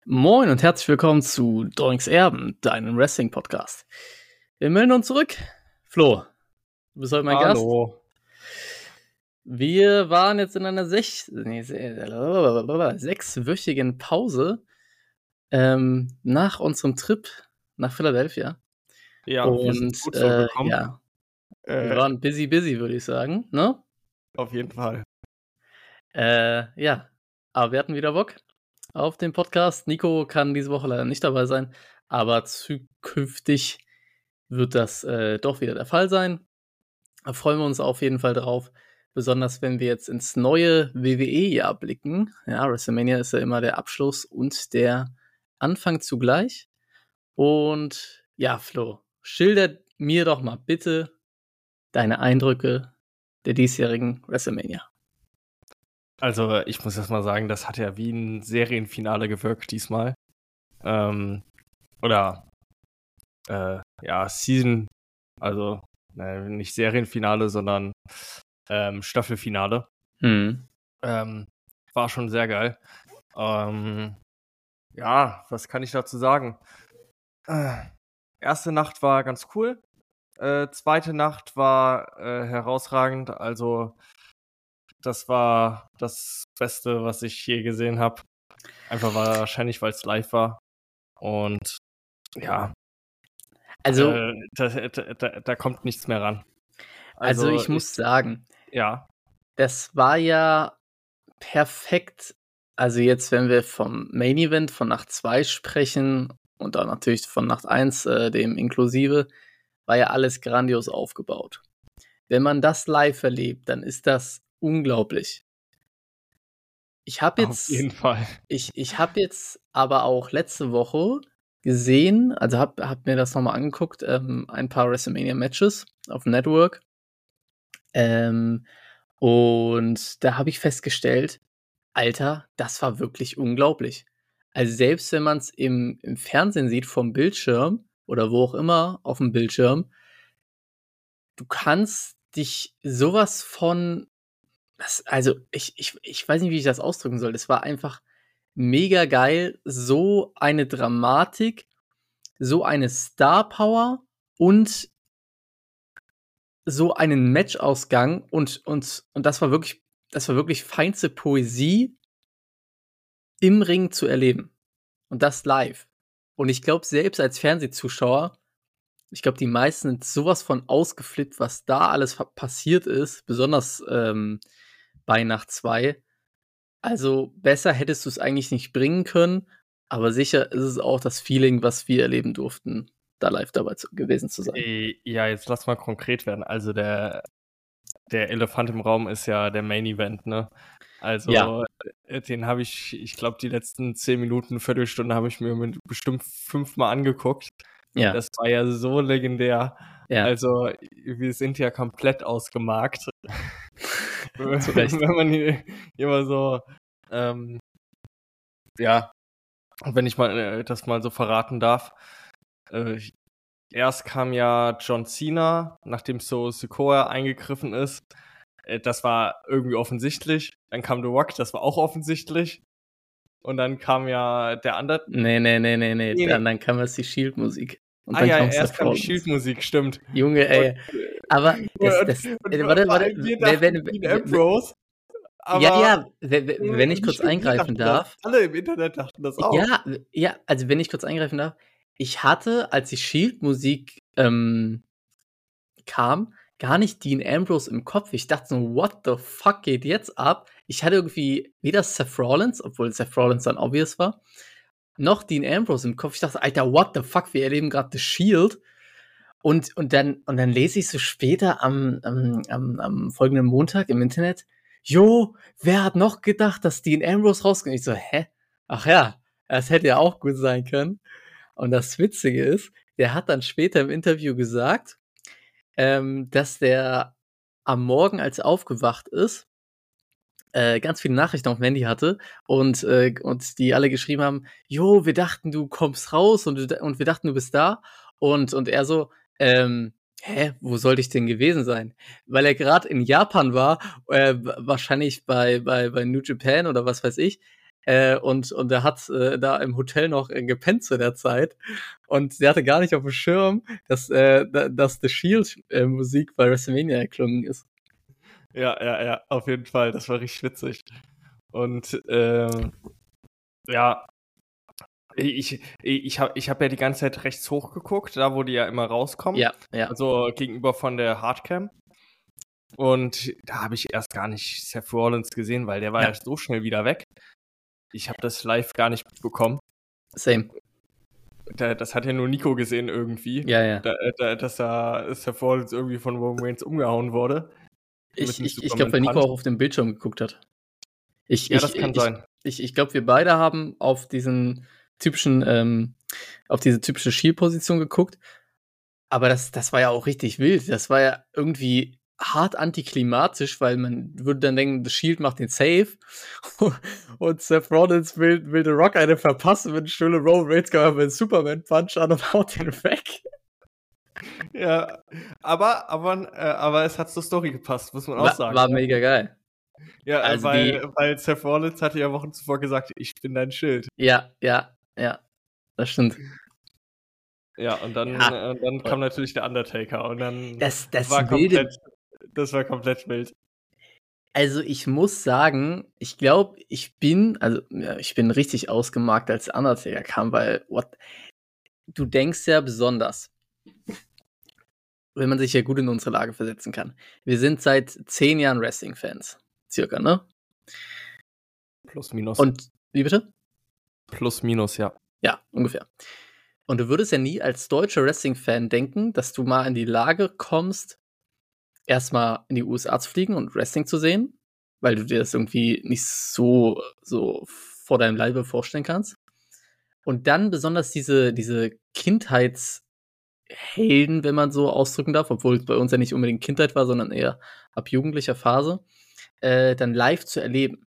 Moin und herzlich willkommen zu Doinks Erben, deinem Wrestling-Podcast. Wir melden uns zurück. Flo, du bist heute mein Gast. Hallo. Wir waren jetzt in einer sechswöchigen Pause nach unserem Trip nach Philadelphia. Ja, wir sind Und gut zurückgekommen. wir waren busy, würde ich sagen, ne? Auf jeden Fall. Ja, aber wir hatten wieder Bock auf den Podcast. Nico kann diese Woche leider nicht dabei sein, aber zukünftig wird das doch wieder der Fall sein. Da freuen wir uns auf jeden Fall drauf. Besonders wenn wir jetzt ins neue WWE-Jahr blicken. Ja, WrestleMania ist ja immer der Abschluss und der Anfang zugleich. Und ja, Flo, schilder mir doch mal bitte deine Eindrücke der diesjährigen WrestleMania. Also, ich muss erst mal sagen, das hat ja wie ein Serienfinale gewirkt diesmal. Season, also nicht Serienfinale, sondern Staffelfinale. War schon sehr geil. Ja, was kann ich dazu sagen? Erste Nacht war ganz cool. Zweite Nacht war herausragend. Also, das war das Beste, was ich je gesehen habe. Einfach wahrscheinlich, weil es live war. Und ja. Also, da kommt nichts mehr ran. Also ich muss sagen, ja. Das war ja perfekt. Also jetzt, wenn wir vom Main Event von Nacht 2 sprechen und dann natürlich von Nacht 1, dem inklusive, war ja alles grandios aufgebaut. Wenn man das live erlebt, dann ist das unglaublich. Ich habe jetzt, Auf jeden Fall. Ich habe jetzt aber auch letzte Woche gesehen, also hab mir das nochmal angeguckt, ein paar WrestleMania-Matches auf dem Network. Und da habe ich festgestellt, Alter, das war wirklich unglaublich. Also selbst wenn man es im Fernsehen sieht vom Bildschirm oder wo auch immer auf dem Bildschirm, du kannst dich sowas von, also ich weiß nicht, wie ich das ausdrücken soll. Das war einfach mega geil. So eine Dramatik, so eine Star Power und so einen Matchausgang und das war wirklich feinste Poesie im Ring zu erleben. Und das live. Und ich glaube, selbst als Fernsehzuschauer, ich glaube, die meisten sind sowas von ausgeflippt, was da alles passiert ist, besonders bei Nacht 2. Also besser hättest du es eigentlich nicht bringen können, aber sicher ist es auch das Feeling, was wir erleben durften, da live dabei gewesen zu sein. Ja, jetzt lass mal konkret werden. Also der Elefant im Raum ist ja der Main Event, ne? Also Ja. Den habe ich glaube, die letzten 10 Minuten, Viertelstunde habe ich mir bestimmt 5-mal angeguckt. Ja. Das war ja so legendär. Ja. Also wir sind ja komplett ausgemarkt. Zu Recht. Wenn man hier immer so, ja, wenn ich mal das mal so verraten darf. Erst kam ja John Cena, nachdem Sikoa eingegriffen ist. Das war irgendwie offensichtlich. Dann kam The Rock, das war auch offensichtlich. Und dann kam ja der andere. Nee. Dann kam jetzt die Shield-Musik. Und dann erst kam die Shield-Musik, stimmt. Junge, ey. Aber warte. Wenn ich kurz eingreifen darf. Alle im Internet dachten das auch. Ja, also wenn ich kurz eingreifen darf. Ich hatte, als die Shield-Musik kam, gar nicht Dean Ambrose im Kopf. Ich dachte so, what the fuck geht jetzt ab? Ich hatte irgendwie weder Seth Rollins, obwohl Seth Rollins dann obvious war, noch Dean Ambrose im Kopf. Ich dachte, Alter, what the fuck, wir erleben gerade The Shield. Und dann lese ich so später am folgenden Montag im Internet, wer hat noch gedacht, dass Dean Ambrose rauskommt? Ich so, hä? Ach ja, das hätte ja auch gut sein können. Und das Witzige ist, der hat dann später im Interview gesagt, dass der am Morgen, als er aufgewacht ist, ganz viele Nachrichten auf dem Handy hatte und die alle geschrieben haben, wir dachten, du kommst raus und wir dachten, du bist da. Und er so, wo sollte ich denn gewesen sein? Weil er gerade in Japan war, wahrscheinlich bei New Japan oder was weiß ich. Und er hat da im Hotel noch gepennt zu der Zeit. Und sie hatte gar nicht auf dem Schirm, dass The Shield Musik bei WrestleMania erklungen ist. Ja, auf jeden Fall. Das war richtig witzig. Und ja, ich hab ja die ganze Zeit rechts hoch geguckt, da wo die ja immer rauskommen. Ja. Also gegenüber von der Hardcam. Und da habe ich erst gar nicht Seth Rollins gesehen, weil der war ja so schnell wieder weg. Ich habe das live gar nicht bekommen. Same. Das hat ja nur Nico gesehen irgendwie. Ja. Dass da Seth Rollins irgendwie von Roman Reigns umgehauen wurde. Ich glaube, weil Nico auch auf dem Bildschirm geguckt hat. Das kann sein. Ich glaube, wir beide haben auf diesen typischen, auf diese typische Shield-Position geguckt. Aber das war ja auch richtig wild. Das war ja irgendwie hart antiklimatisch, weil man würde dann denken, The Shield macht den Save und Seth Rollins will The Rock eine verpassen mit Stühle. Roman Reigns kam mit einem Superman-Punch an und haut den weg. Ja, aber es hat zur Story gepasst, muss man auch sagen. War mega geil. Ja, also weil Seth Rollins hatte ja Wochen zuvor gesagt, ich bin dein Schild. Ja, das stimmt. Ja, und dann kam natürlich der Undertaker und dann das war komplett wild. Also ich muss sagen, ich glaube, ich bin richtig ausgemarkt, als der Undertaker kam, weil du denkst ja besonders, wenn man sich ja gut in unsere Lage versetzen kann. Wir sind seit 10 Jahren Wrestling-Fans, circa, ne? Plus, minus. Und, wie bitte? Plus, minus, ja. Ja, ungefähr. Und du würdest ja nie als deutscher Wrestling-Fan denken, dass du mal in die Lage kommst, erstmal in die USA zu fliegen und Wrestling zu sehen, weil du dir das irgendwie nicht so vor deinem Leibe vorstellen kannst. Und dann besonders diese Kindheitshelden, wenn man so ausdrücken darf, obwohl es bei uns ja nicht unbedingt Kindheit war, sondern eher ab jugendlicher Phase, dann live zu erleben.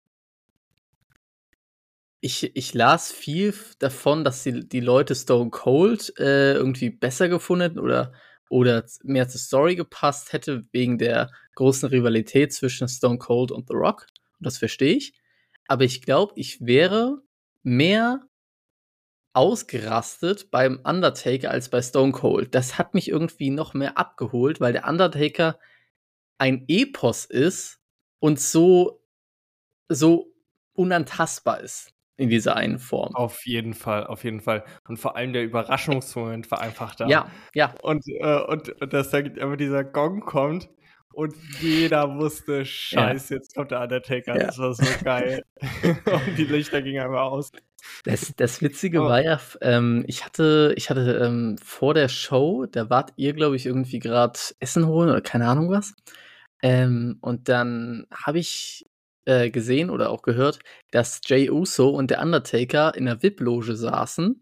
Ich las viel davon, dass die Leute Stone Cold irgendwie besser gefunden oder mehr zur Story gepasst hätte, wegen der großen Rivalität zwischen Stone Cold und The Rock. Und das verstehe ich. Aber ich glaube, ich wäre mehr ausgerastet beim Undertaker als bei Stone Cold. Das hat mich irgendwie noch mehr abgeholt, weil der Undertaker ein Epos ist und so unantastbar ist in dieser einen Form. Auf jeden Fall. Und vor allem der Überraschungsmoment war einfach da. Ja. Und dass da einfach dieser Gong kommt und jeder wusste, scheiße, jetzt kommt der Undertaker. Ja. Das war so geil. Und die Lichter gingen einfach aus. Das Witzige war ja, ich hatte vor der Show, da wart ihr, glaube ich, irgendwie gerade Essen holen oder keine Ahnung was. Und dann habe ich gesehen oder auch gehört, dass Jey Uso und der Undertaker in der VIP-Loge saßen.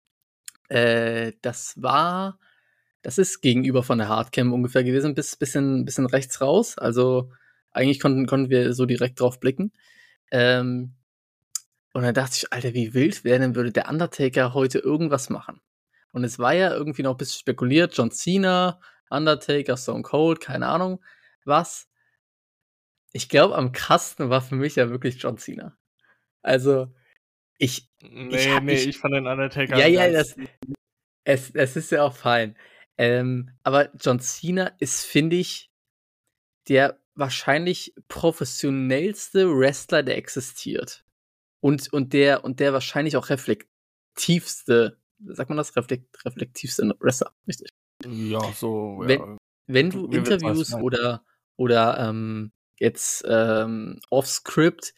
Das ist gegenüber von der Hardcam ungefähr gewesen, bisschen rechts raus. Also eigentlich konnten wir so direkt drauf blicken. Und dann dachte ich, Alter, wie wild wäre denn, würde der Undertaker heute irgendwas machen? Und es war ja irgendwie noch ein bisschen spekuliert, John Cena, Undertaker, Stone Cold, keine Ahnung was. Ich glaube, am krassesten war für mich ja wirklich John Cena. Also, ich fand den Undertaker. Ja, das ist ja auch fein. Aber John Cena ist, finde ich, der wahrscheinlich professionellste Wrestler, der existiert. Und der wahrscheinlich auch reflektivste, sagt man das? Reflektivste Wrestler, richtig? Ja, so, Wenn du Interviews oder jetzt off-script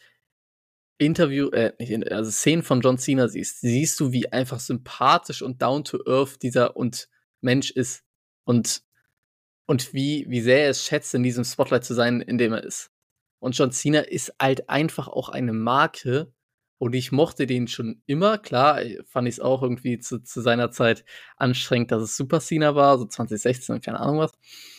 also Szenen von John Cena siehst du, wie einfach sympathisch und down to earth dieser Mensch ist und wie sehr er es schätzt, in diesem Spotlight zu sein, in dem er ist. Und John Cena ist halt einfach auch eine Marke und ich mochte den schon immer. Klar, fand ich es auch irgendwie zu seiner Zeit anstrengend, dass es Super Cena war, so 2016 und keine Ahnung was.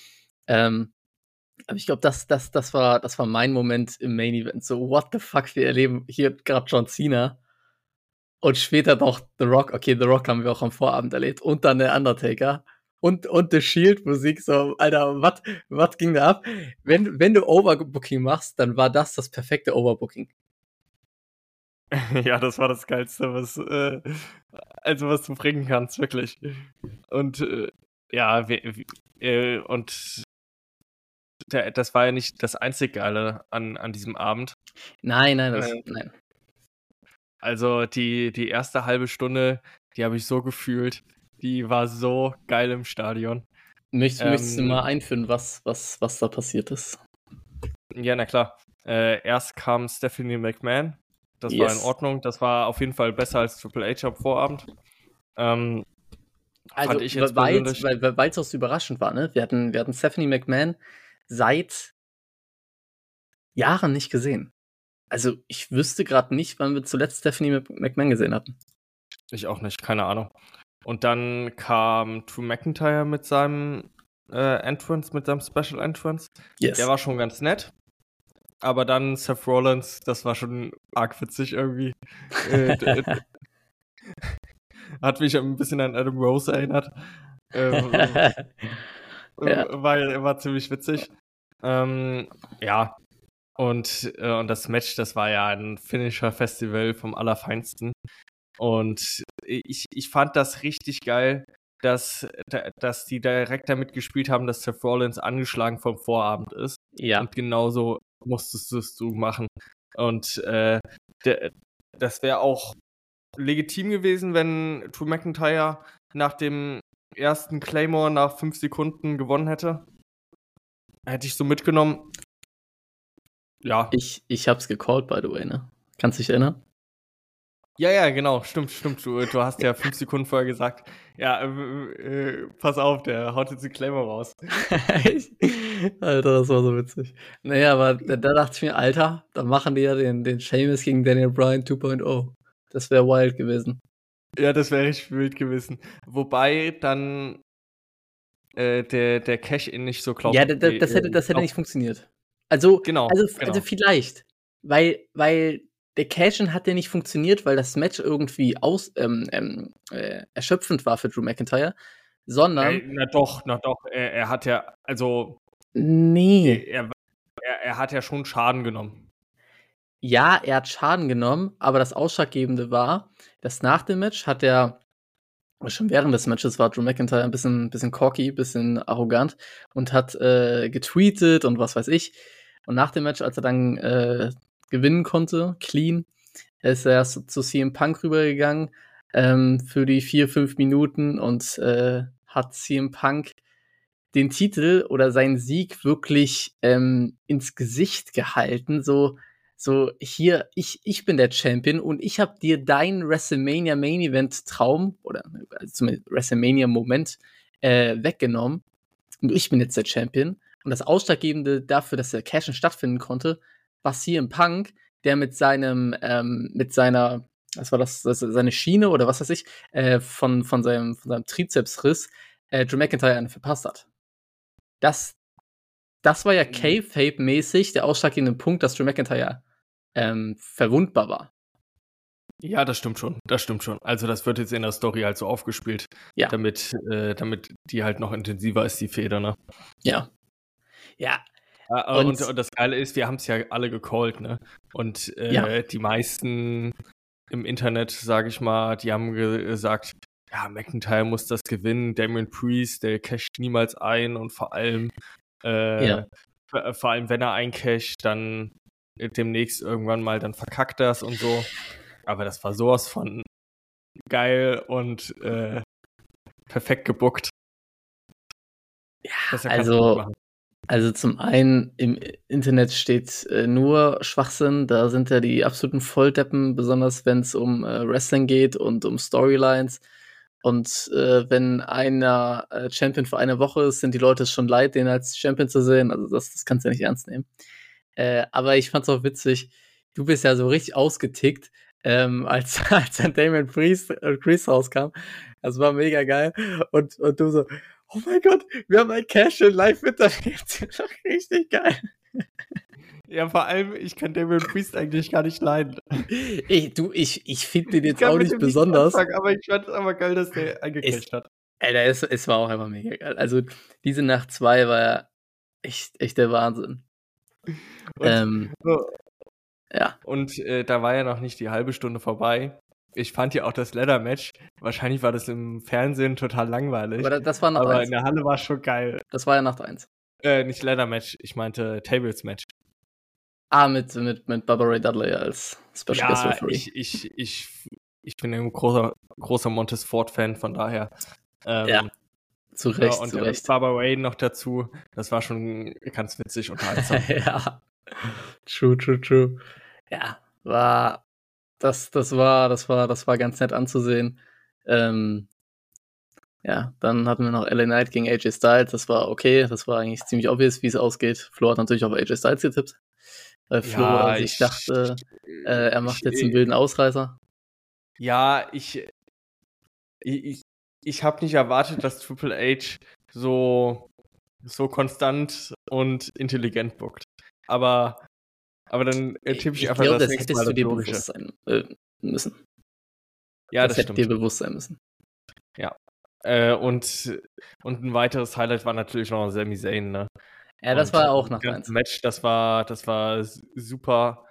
Aber ich glaube, das war mein Moment im Main Event. So, what the fuck, wir erleben hier gerade John Cena. Und später noch The Rock. Okay, The Rock haben wir auch am Vorabend erlebt. Und dann der Undertaker. Und The Shield-Musik. So, Alter, was ging da ab? Wenn du Overbooking machst, dann war das perfekte Overbooking. Ja, das war das Geilste, was du bringen kannst, wirklich. Und ja, und das war ja nicht das einzig Geile an diesem Abend. Nein, Äh, nein. Also die erste halbe Stunde, die habe ich so gefühlt. Die war so geil im Stadion. Möchtest du Ähm, mal einführen, was da passiert ist? ja, na klar. Erst kam Stephanie McMahon. Das war in Yes. Ordnung. Das war auf jeden Fall besser als Triple H am Vorabend. Ähm, Also, Fand ich jetzt weil persönlich. es auch so überraschend war, ne? Wir hatten Stephanie McMahon seit Jahren nicht gesehen. Also, ich wüsste gerade nicht, wann wir zuletzt Stephanie McMahon gesehen hatten. Ich auch nicht, keine Ahnung. Und dann kam Drew McIntyre mit seinem Entrance, mit seinem Special Entrance. Yes. Der war schon ganz nett. Aber dann Seth Rollins, das war schon arg witzig irgendwie. Hat mich ein bisschen an Adam Rose erinnert. Ja. War ziemlich witzig. Ja. Und das Match, das war ja ein Finisher-Festival vom Allerfeinsten. Und ich fand das richtig geil, dass die direkt damit gespielt haben, dass Seth Rollins angeschlagen vom Vorabend ist. Ja. Und genauso musstest du machen. Und das wäre auch legitim gewesen, wenn Drew McIntyre nach dem ersten Claymore nach 5 Sekunden gewonnen hätte. Hätte ich so mitgenommen. Ja. Ich hab's gecallt, by the way, ne? Kannst du dich erinnern? Ja, genau, stimmt. Du hast ja 5 Sekunden vorher gesagt, ja, pass auf, der haut jetzt die Claymore raus. Alter, das war so witzig. Naja, aber da dachte ich mir, Alter, da machen die ja den Sheamus gegen Daniel Bryan 2.0. Das wäre wild gewesen. Ja, das wäre richtig wild gewesen. Wobei dann der Cash-In nicht so Ja, das hätte nicht funktioniert. Also Genau. vielleicht, weil der Cash-In hat ja nicht funktioniert, weil das Match irgendwie erschöpfend war für Drew McIntyre, sondern Na doch. Er hat ja, also nee. er hat ja schon Schaden genommen. Ja, er hat Schaden genommen, aber das Ausschlaggebende war, dass nach dem Match hat er, oder schon während des Matches war Drew McIntyre ein bisschen cocky, bisschen arrogant und hat getweetet und was weiß ich. Und nach dem Match, als er dann gewinnen konnte, clean, ist er zu CM Punk rübergegangen für die 4-5 Minuten und hat CM Punk den Titel oder seinen Sieg wirklich ins Gesicht gehalten, so hier, ich bin der Champion und ich habe dir deinen WrestleMania Main Event Traum oder zumindest WrestleMania Moment weggenommen und ich bin jetzt der Champion. Und das Ausschlaggebende dafür, dass der Cashen stattfinden konnte, war CM Punk, der mit seiner, was war das, seine Schiene oder was weiß ich, von seinem Trizepsriss Drew McIntyre einen verpasst hat. Das war ja Kayfabe-mäßig der ausschlaggebende Punkt, dass Drew McIntyre verwundbar war. Ja, das stimmt schon. Also das wird jetzt in der Story halt so aufgespielt, Ja. damit die halt noch intensiver ist, die Feder, ne? Ja. Ja. Und das Geile ist, wir haben es ja alle gecallt, ne? Und die meisten im Internet, sage ich mal, die haben gesagt, ja, McIntyre muss das gewinnen, Damian Priest, der casht niemals ein und vor allem wenn er eincasht, dann demnächst irgendwann mal, dann verkackt das und so. Aber das war sowas von geil und perfekt gebuckt. Ja, also zum einen im Internet steht nur Schwachsinn, da sind ja die absoluten Volldeppen, besonders wenn es um Wrestling geht und um Storylines. Und wenn einer Champion für eine Woche ist, sind die Leute schon leid, den als Champion zu sehen. Also das kannst du ja nicht ernst nehmen. Aber ich fand's auch witzig, du bist ja so richtig ausgetickt, als dann Damian Priest rauskam. Das war mega geil. Und du so, oh mein Gott, wir haben ein Cash-In live miterlebt. Richtig geil. Ja, vor allem, ich kann Damian Priest eigentlich gar nicht leiden. Ich finde den jetzt auch nicht besonders. Anfangen, aber ich fand es aber geil, dass der eingecasht hat. Alter, es war auch einfach mega geil. Also, diese Nacht 2 war ja echt der Wahnsinn. Ja. Und da war ja noch nicht die halbe Stunde vorbei. Ich fand ja auch das Ladder-Match, wahrscheinlich war das im Fernsehen total langweilig. Aber das war Nacht Aber 1. in der Halle war es schon geil. Das war ja Nacht 1. Nicht Ladder-Match, ich meinte Tables-Match. Mit Bubba Ray Dudley als Special Guest Referee. Ich bin ein großer Montez Ford-Fan, von daher. Ja, zu Recht, und zu Recht. Bubba Ray noch dazu, das war schon ganz witzig unterhaltsam. Ja, true. Ja, das war ganz nett anzusehen. Ja, dann hatten wir noch LA Knight gegen AJ Styles. Das war okay. Das war eigentlich ziemlich obvious, wie es ausgeht. Flo hat natürlich auf AJ Styles getippt. Weil Flo sich dachte, er macht jetzt einen wilden Ausreißer. Ja, ich habe nicht erwartet, dass Triple H so konstant und intelligent bookt. Aber dann tippe ich einfach glaube, das das nächste hättest Mal du dir Logische. bewusst sein müssen. Ja, das das hätte stimmt. dir bewusst sein müssen. Ja. Und ein weiteres Highlight war natürlich noch Sami Zayn, ne? Ja, das war auch nach eins. Match, das war super.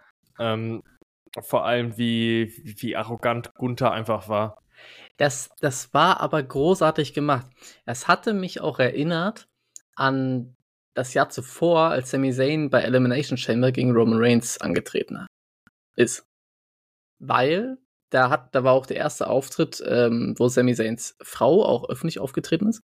Vor allem wie arrogant Gunther einfach war. Das war aber großartig gemacht. Es hatte mich auch erinnert an das Jahr zuvor, als Sami Zayn bei Elimination Chamber gegen Roman Reigns angetreten ist. Weil da war auch der erste Auftritt, wo Sami Zayns Frau auch öffentlich aufgetreten ist.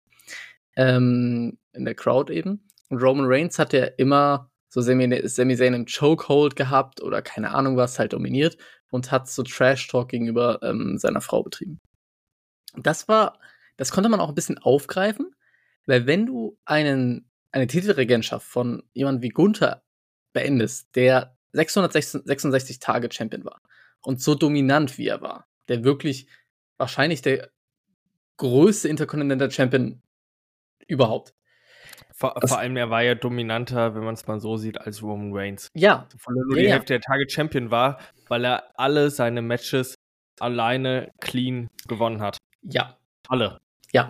In der Crowd eben. Und Roman Reigns hat ja immer so Sami Zayn im Chokehold gehabt oder keine Ahnung was, halt dominiert und hat so Trash-Talk gegenüber seiner Frau betrieben. Das konnte man auch ein bisschen aufgreifen, weil wenn du eine Titelregentschaft von jemandem wie Gunther beendest, der 666 Tage Champion war und so dominant wie er war, der wirklich wahrscheinlich der größte Intercontinental Champion überhaupt. Vor allem, er war ja dominanter, wenn man es mal so sieht, als Roman Reigns. Ja. Obwohl er nur die Hälfte der Tage Champion war, weil er alle seine Matches alleine clean gewonnen hat. Ja. Alle. Ja.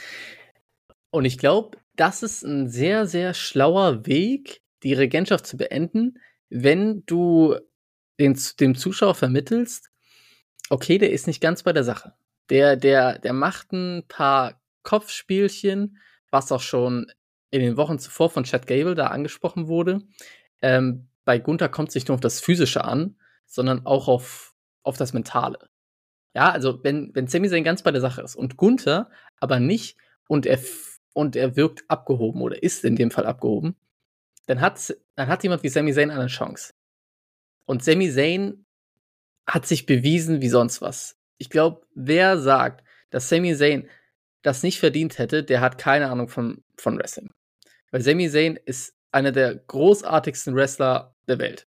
Und ich glaube, das ist ein sehr, sehr schlauer Weg, die Regentschaft zu beenden, wenn du dem Zuschauer vermittelst, okay, der ist nicht ganz bei der Sache. Der macht ein paar Kopfspielchen, was auch schon in den Wochen zuvor von Chad Gable da angesprochen wurde. Bei Gunther kommt es nicht nur auf das Physische an, sondern auch auf das Mentale. Ja, also wenn Sami Zayn ganz bei der Sache ist und Gunther aber nicht und er wirkt abgehoben oder ist in dem Fall abgehoben, dann hat jemand wie Sami Zayn eine Chance. Und Sami Zayn hat sich bewiesen wie sonst was. Ich glaube, wer sagt, dass Sami Zayn das nicht verdient hätte, der hat keine Ahnung von Wrestling. Weil Sami Zayn ist einer der großartigsten Wrestler der Welt.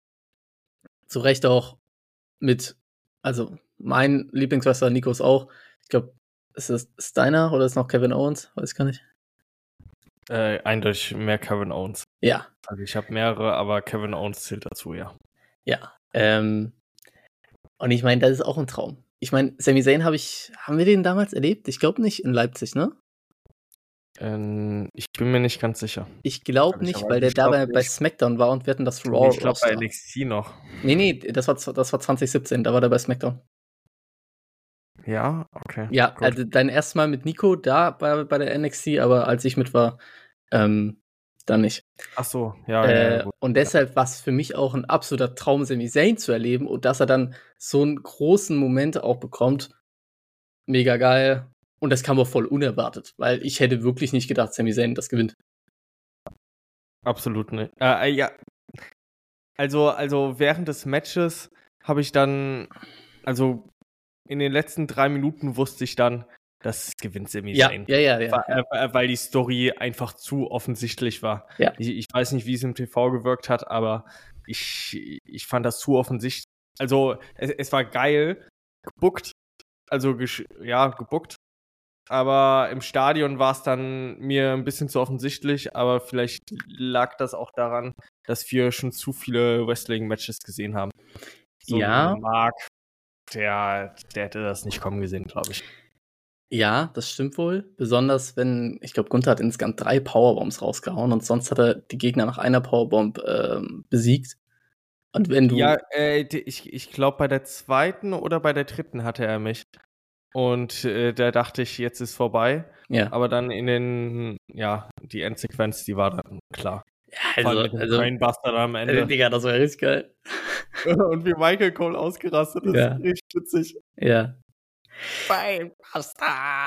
Zu Recht auch also mein Lieblingswrestler Nikos auch. Ich glaube, ist es Steiner oder ist es noch Kevin Owens? Weiß ich gar nicht. Eindeutig mehr Kevin Owens. Ja. Also ich habe mehrere, aber Kevin Owens zählt dazu, ja. Ja. Und ich meine, das ist auch ein Traum. Ich meine, Sami Zayn haben wir den damals erlebt? Ich glaube nicht in Leipzig, ne? Ich bin mir nicht ganz sicher. Ich glaube nicht, weil der dabei bei SmackDown war und wir hatten das Raw. Ich glaube bei NXT noch. Nee, das war 2017, da war der bei SmackDown. Ja, okay. Ja, gut. Also dein erstes Mal mit Nico da bei der NXT, aber als ich mit war, dann nicht. Ach so, ja. Und deshalb war es für mich auch ein absoluter Traum, Sami Zayn zu erleben und dass er dann so einen großen Moment auch bekommt. Mega geil. Und das kam auch voll unerwartet, weil ich hätte wirklich nicht gedacht, Sami Zayn das gewinnt. Absolut nicht. Ja. Also während des Matches habe ich dann, also in den letzten 3 Minuten wusste ich dann, das gewinnt Sami Zayn. Ja. Weil die Story einfach zu offensichtlich war. Ja. Ich weiß nicht, wie es im TV gewirkt hat, aber ich fand das zu offensichtlich. Also es war geil gebuckt, gebuckt. Aber im Stadion war es dann mir ein bisschen zu offensichtlich, aber vielleicht lag das auch daran, dass wir schon zu viele Wrestling-Matches gesehen haben. So ja. Mark, der hätte das nicht kommen gesehen, glaube ich. Ja, das stimmt wohl. Besonders wenn, ich glaube, Gunther hat insgesamt 3 Powerbombs rausgehauen und sonst hat er die Gegner nach einer Powerbomb besiegt. Und wenn du. Ja, ich glaube, bei der zweiten oder bei der dritten hatte er mich. Und da dachte ich, jetzt ist vorbei. Ja. Aber dann die Endsequenz, die war dann klar. Vor allem Also, mit dem Brainbuster da am Ende. Digga, das war richtig geil. Und wie Michael Cole ausgerastet ist, Ja. richtig witzig. Ja. Brainbuster!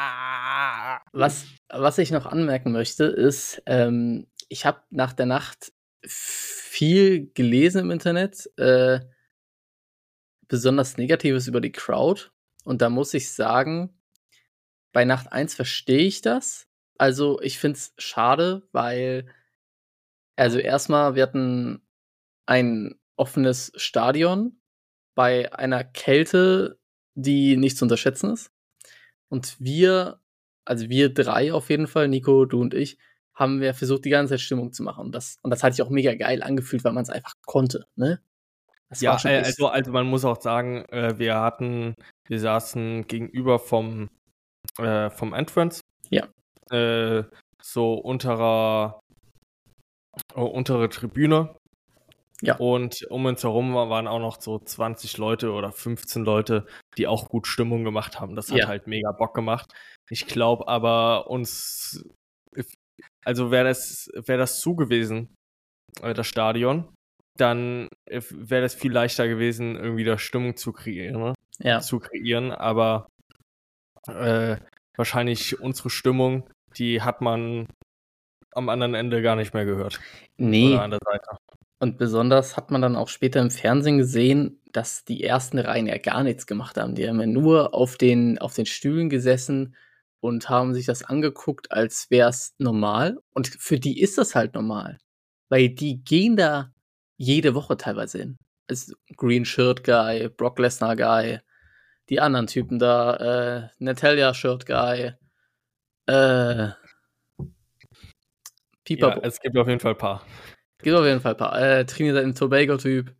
Was ich noch anmerken möchte, ist, ich habe nach der Nacht viel gelesen im Internet, besonders Negatives über die Crowd. Und da muss ich sagen, bei Nacht 1 verstehe ich das. Also, ich finde es schade, weil, also erstmal, wir hatten ein offenes Stadion bei einer Kälte, die nicht zu unterschätzen ist. Und also wir drei auf jeden Fall, Nico, du und ich, haben wir versucht, die ganze Zeit Stimmung zu machen. Und das hat sich auch mega geil angefühlt, weil man es einfach konnte, ne? Das Ja, war schon echt. also man muss auch sagen, wir saßen gegenüber vom Entrance. Ja. So untere Tribüne. Ja. Und um uns herum waren auch noch so 20 Leute oder 15 Leute, die auch gut Stimmung gemacht haben. Das hat halt mega Bock gemacht. Ich glaube aber also wäre das zu gewesen, das Stadion, dann wäre das viel leichter gewesen, irgendwie da Stimmung zu kreieren. Ne? Ja. Zu kreieren, aber wahrscheinlich unsere Stimmung, die hat man am anderen Ende gar nicht mehr gehört. Nee. Oder an der Seite. Und besonders hat man dann auch später im Fernsehen gesehen, dass die ersten Reihen ja gar nichts gemacht haben. Die haben ja nur auf den Stühlen gesessen und haben sich das angeguckt, als wäre es normal. Und für die ist das halt normal. Weil die gehen da jede Woche teilweise hin. Also Green Shirt Guy, Brock Lesnar Guy, die anderen Typen da, Natalia Shirt Guy, Ja, es gibt auf jeden Fall ein paar. Gibt auf jeden Fall ein paar. Trinidad und Tobago-Typ.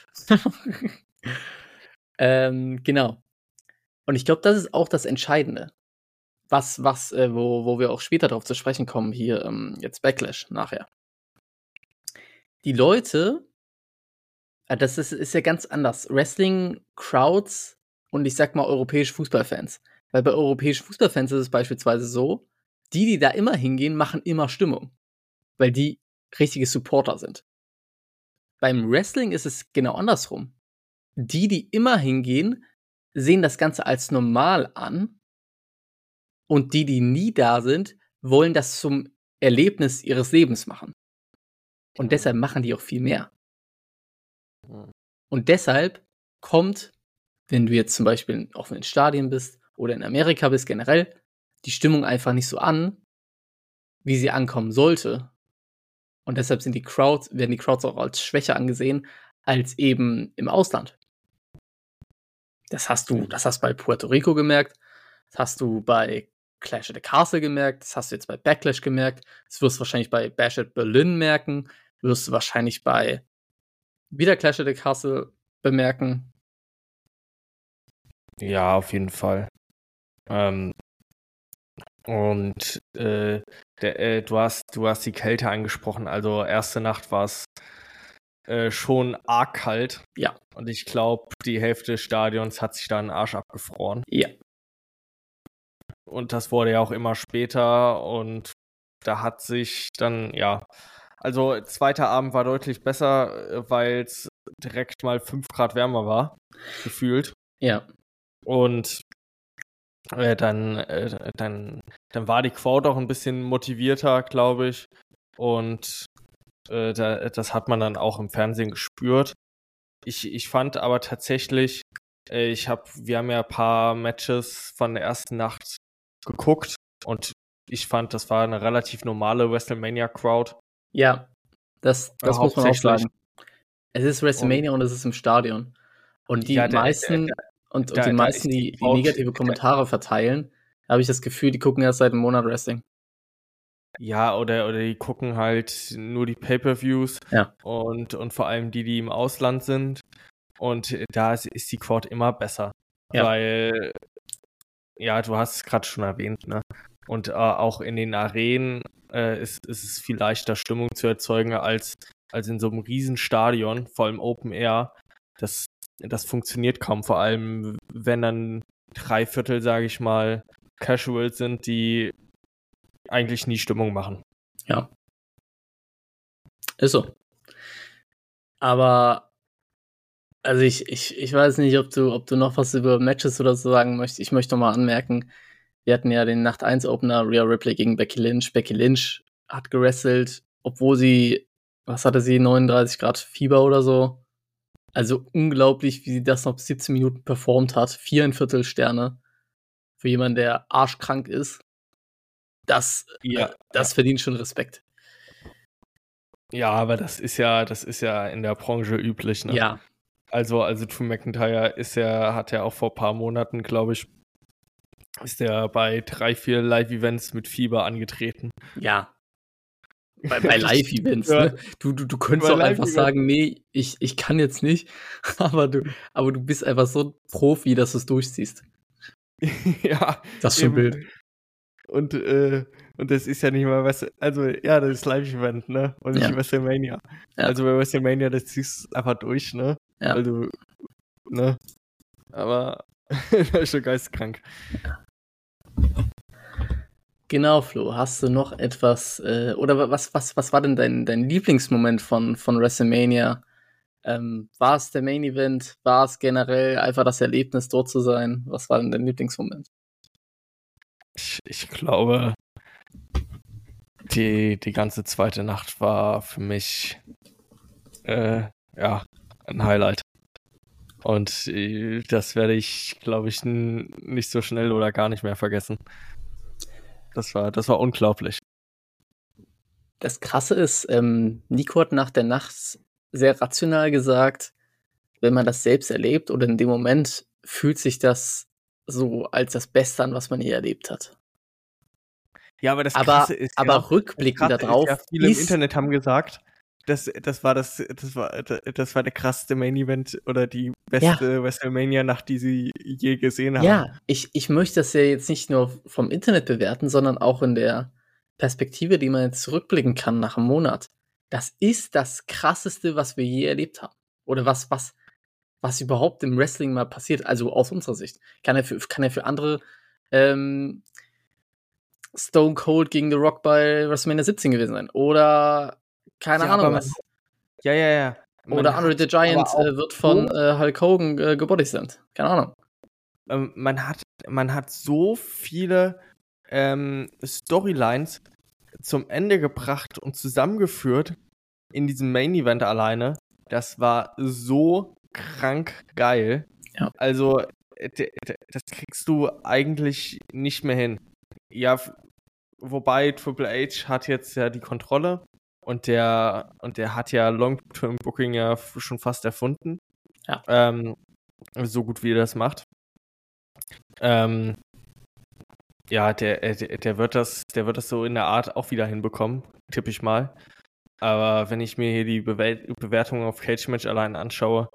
Genau. Und ich glaube, das ist auch das Entscheidende. Wo wir auch später darauf zu sprechen kommen, hier jetzt Backlash nachher. Die Leute, das ist ja ganz anders. Wrestling-Crowds und ich sag mal europäische Fußballfans. Weil bei europäischen Fußballfans ist es beispielsweise so, die da immer hingehen, machen immer Stimmung. Weil die richtige Supporter sind. Beim Wrestling ist es genau andersrum. Die immer hingehen, sehen das Ganze als normal an. Und die nie da sind, wollen das zum Erlebnis ihres Lebens machen. Und deshalb machen die auch viel mehr. Und deshalb kommt, wenn du jetzt zum Beispiel in offenen Stadien bist oder in Amerika bist generell, die Stimmung einfach nicht so an, wie sie ankommen sollte. Und deshalb werden die Crowds auch als schwächer angesehen als eben im Ausland. Das hast du bei Puerto Rico gemerkt, das hast du bei Clash at the Castle gemerkt, das hast du jetzt bei Backlash gemerkt, das wirst du wahrscheinlich bei Bash at Berlin merken, wirst du wahrscheinlich bei wieder Clash at the Castle bemerken. Ja, auf jeden Fall. Du hast die Kälte angesprochen, also erste Nacht war es schon arg kalt. Ja. Und ich glaube, die Hälfte des Stadions hat sich da einen Arsch abgefroren. Ja. Und das wurde ja auch immer später und da hat sich dann, also zweiter Abend war deutlich besser, weil es direkt mal 5 Grad wärmer war, gefühlt. Ja. Und dann war die Crowd auch ein bisschen motivierter, glaube ich. Und das hat man dann auch im Fernsehen gespürt. Ich fand aber tatsächlich, wir haben ja ein paar Matches von der ersten Nacht geguckt und ich fand, das war eine relativ normale WrestleMania-Crowd. Ja, das muss man auch sagen. Es ist WrestleMania und es ist im Stadion. Und die meisten, die negative Kommentare verteilen, habe ich das Gefühl, die gucken erst seit einem Monat Wrestling. Ja, oder die gucken halt nur die Pay-Per-Views. Ja. Und vor allem die im Ausland sind. Und da ist die Crowd immer besser. Ja. Weil, ja, du hast es gerade schon erwähnt, ne? Und auch in den Arenen ist es viel leichter, Stimmung zu erzeugen, als Also in so einem riesen Stadion, vor allem Open Air, das funktioniert kaum. Vor allem, wenn dann 3/4, sage ich mal, Casuals sind, die eigentlich nie Stimmung machen. Ja. Ist so. Aber, also ich weiß nicht, ob du noch was über Matches oder so sagen möchtest. Ich möchte noch mal anmerken, wir hatten ja den Nacht 1 Opener Rhea Ripley gegen Becky Lynch. Becky Lynch hat gewrestelt, obwohl sie, was hatte sie, 39 Grad Fieber oder so. Also unglaublich, wie sie das noch 17 Minuten performt hat. 4,25 Sterne für jemanden, der arschkrank ist. Das verdient schon Respekt. Ja, aber das ist ja in der Branche üblich, ne? Ja. Also Drew McIntyre hat ja auch vor ein paar Monaten, glaube ich, ist der bei 3-4 Live-Events mit Fieber angetreten. Ja. Bei Live-Events, ne? Du könntest auch einfach sagen, nee, ich kann jetzt nicht, aber du bist einfach so ein Profi, dass du es durchziehst. Ja. Das ist schon wild. Und das ist ja nicht mal was, also ja, das ist Live-Event, ne? Und nicht WrestleMania. Ja. Also bei WrestleMania, das ziehst du einfach durch, ne? Ja. Weil du, ne? Aber das ist schon geisteskrank. Ja. Genau, Flo, hast du noch etwas, oder was war denn dein Lieblingsmoment von WrestleMania? War es der Main Event? War es generell einfach das Erlebnis, dort zu sein? Was war denn dein Lieblingsmoment? Ich glaube, die ganze zweite Nacht war für mich ein Highlight. Und das werde ich, glaube ich, nicht so schnell oder gar nicht mehr vergessen. Das war unglaublich. Das Krasse ist, Nico hat nach der Nacht sehr rational gesagt, wenn man das selbst erlebt oder in dem Moment fühlt sich das so als das Beste an, was man je erlebt hat. Ja, aber das Krasse ist aber rückblickend darauf ist viele im Internet haben gesagt, das war der krasseste Main Event oder die beste WrestleMania-Nacht, die sie je gesehen haben. Ja, ich möchte das ja jetzt nicht nur vom Internet bewerten, sondern auch in der Perspektive, die man jetzt zurückblicken kann nach einem Monat. Das ist das Krasseste, was wir je erlebt haben. Oder was überhaupt im Wrestling mal passiert. Also aus unserer Sicht. Kann ja für andere Stone Cold gegen The Rock bei WrestleMania 17 gewesen sein. Oder keine Ahnung was. Ja. Oder Andre the Giant wird von Hulk Hogan gebodyslammt. Keine Ahnung. Man hat so viele Storylines zum Ende gebracht und zusammengeführt in diesem Main Event alleine. Das war so krank geil. Ja. Also das kriegst du eigentlich nicht mehr hin. Ja, wobei Triple H hat jetzt ja die Kontrolle und der hat ja Long-Term Booking ja schon fast erfunden. Ja. So gut wie er das macht. Ja, der wird das so in der Art auch wieder hinbekommen, tippe ich mal. Aber wenn ich mir hier die Bewertung auf Cage Match allein anschaue,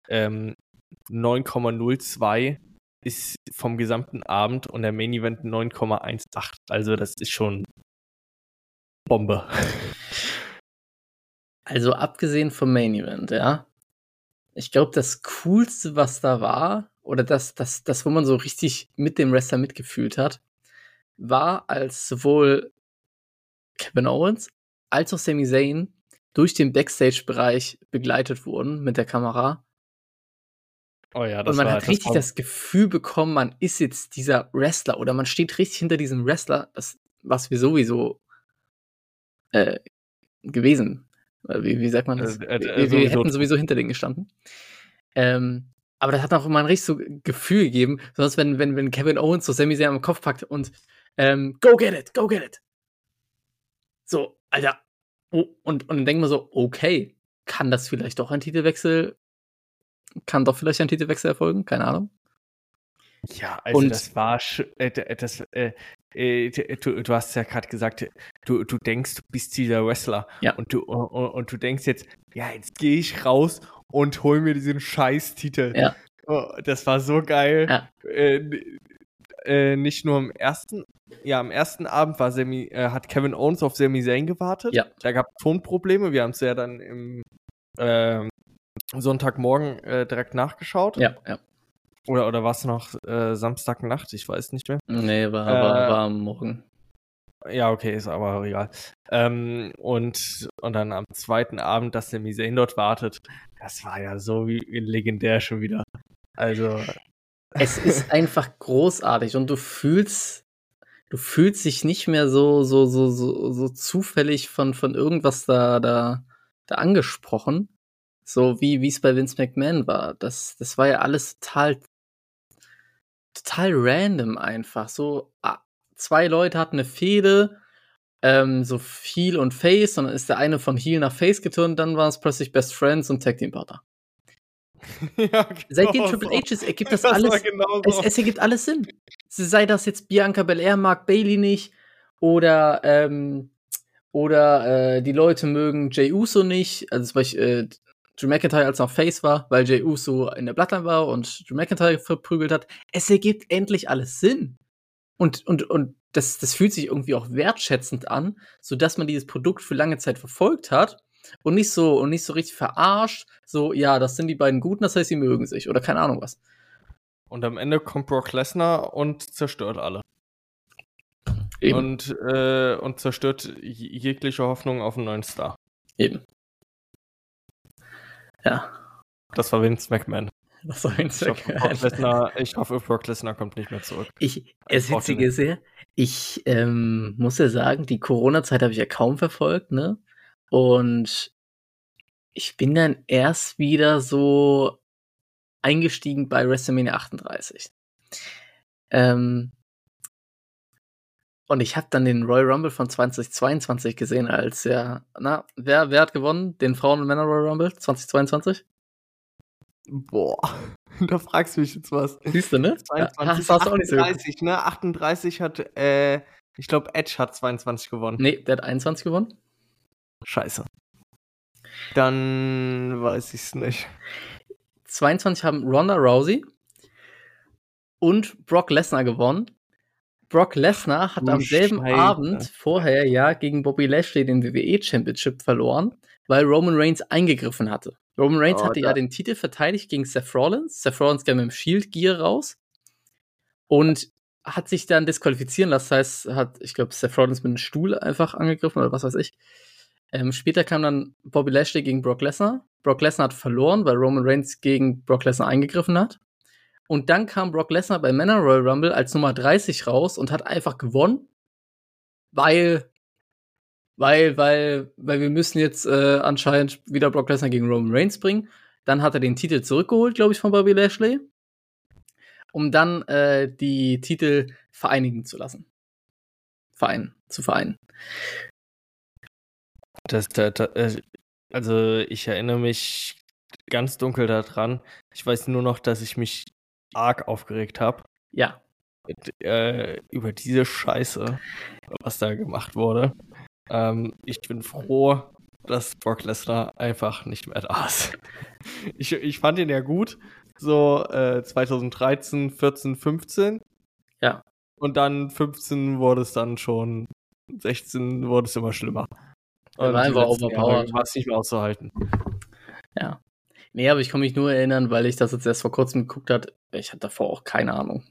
9,02 ist vom gesamten Abend und der Main Event 9,18. Also das ist schon Bombe. Also abgesehen vom Main Event, ja. Ich glaube, das Coolste, was da war, oder das, wo man so richtig mit dem Wrestler mitgefühlt hat, war, als sowohl Kevin Owens als auch Sami Zayn durch den Backstage-Bereich begleitet wurden mit der Kamera. Oh ja, und man hat richtig das Gefühl bekommen, man ist jetzt dieser Wrestler oder man steht richtig hinter diesem Wrestler, was wir sowieso gewesen. Wie sagt man das? Wir hätten sowieso hinter denen gestanden. Aber das hat auch immer ein richtig so Gefühl gegeben, sonst wenn Kevin Owens so Sami Zayn am Kopf packt und go get it. So, Alter. Und dann denken wir so, okay, kann vielleicht ein Titelwechsel erfolgen? Keine Ahnung. Ja, also und das war du hast ja gerade gesagt, du denkst, du bist dieser Wrestler. Ja. Und du denkst jetzt gehe ich raus und hol mir diesen Scheiß-Titel. Ja. Oh, das war so geil. Ja. nicht nur am ersten Abend war hat Kevin Owens auf Sami Zayn gewartet. Ja. Da gab es Tonprobleme. Wir haben es ja dann im Sonntagmorgen direkt nachgeschaut. Ja. Oder war es noch Samstagnacht? Ich weiß nicht mehr. Nee, war am Morgen. Ja, okay, ist aber egal. Und dann am zweiten Abend, dass Sami Zayn dort wartet, das war ja so wie legendär schon wieder. Also. Es ist einfach großartig und du fühlst dich nicht mehr so zufällig von irgendwas da angesprochen. So wie es bei Vince McMahon war. Das war ja alles total random einfach. So, zwei Leute hatten eine Fehde, so Heel und Face, und dann ist der eine von Heel nach Face geturnt, dann waren es plötzlich Best Friends und Tag Team Partner. Ja, genau. Seitdem Triple H ist, ergibt das alles. Genau so. Es ergibt alles Sinn. Sei das jetzt Bianca Belair mag Bayley nicht oder die Leute mögen Jey Uso nicht, also zum Beispiel Drew McIntyre als noch Face war, weil Jey Uso in der Bloodline war und Drew McIntyre verprügelt hat. Es ergibt endlich alles Sinn. Und das fühlt sich irgendwie auch wertschätzend an, sodass man dieses Produkt für lange Zeit verfolgt hat und nicht so richtig verarscht, so, ja, das sind die beiden Guten, das heißt, sie mögen sich oder keine Ahnung was. Und am Ende kommt Brock Lesnar und zerstört alle. Eben. Und zerstört jegliche Hoffnung auf einen neuen Star. Eben. Ja. Das war Vince McMahon. Das war Vince McMahon. Ich hoffe, Brock Lesnar kommt nicht mehr zurück. Das Witzige ist ja, ich muss ja sagen, die Corona-Zeit habe ich ja kaum verfolgt, ne? Und ich bin dann erst wieder so eingestiegen bei WrestleMania 38. Und ich habe dann den Royal Rumble von 2022 gesehen, als wer hat gewonnen? Den Frauen- und Männer-Royal Rumble 2022? Boah, da fragst du mich jetzt was. Siehst du, ne? 22, hast du auch nicht so 38, ne? 38 hat, ich glaube, Edge hat 22 gewonnen. Nee, der hat 21 gewonnen. Scheiße. Dann weiß ich's nicht. 22 haben Ronda Rousey und Brock Lesnar gewonnen. Brock Lesnar hat am selben Abend vorher ja gegen Bobby Lashley den WWE Championship verloren, weil Roman Reigns eingegriffen hatte. Roman Reigns hatte ja den Titel verteidigt gegen Seth Rollins. Seth Rollins kam mit dem Shield Gear raus und hat sich dann disqualifizieren lassen. Das heißt, ich glaube, Seth Rollins mit einem Stuhl einfach angegriffen oder was weiß ich. Später kam dann Bobby Lashley gegen Brock Lesnar. Brock Lesnar hat verloren, weil Roman Reigns gegen Brock Lesnar eingegriffen hat. Und dann kam Brock Lesnar bei Männer Royal Rumble als Nummer 30 raus und hat einfach gewonnen, weil wir müssen jetzt anscheinend wieder Brock Lesnar gegen Roman Reigns bringen. Dann hat er den Titel zurückgeholt, glaube ich, von Bobby Lashley, um dann die Titel vereinigen zu lassen. Zu vereinen. Also ich erinnere mich ganz dunkel daran. Ich weiß nur noch, dass ich mich arg aufgeregt habe. Ja. Über diese Scheiße, was da gemacht wurde. Ich bin froh, dass Brock Lesnar einfach nicht mehr da ist. Ich fand ihn ja gut, so 2013, 14, 15. Ja. Und dann 15 wurde es dann schon, 16 wurde es immer schlimmer. Er war einfach overpowered. War es nicht mehr auszuhalten. Ja. Nee, aber ich kann mich nur erinnern, weil ich das jetzt erst vor kurzem geguckt habe. Ich hatte davor auch keine Ahnung.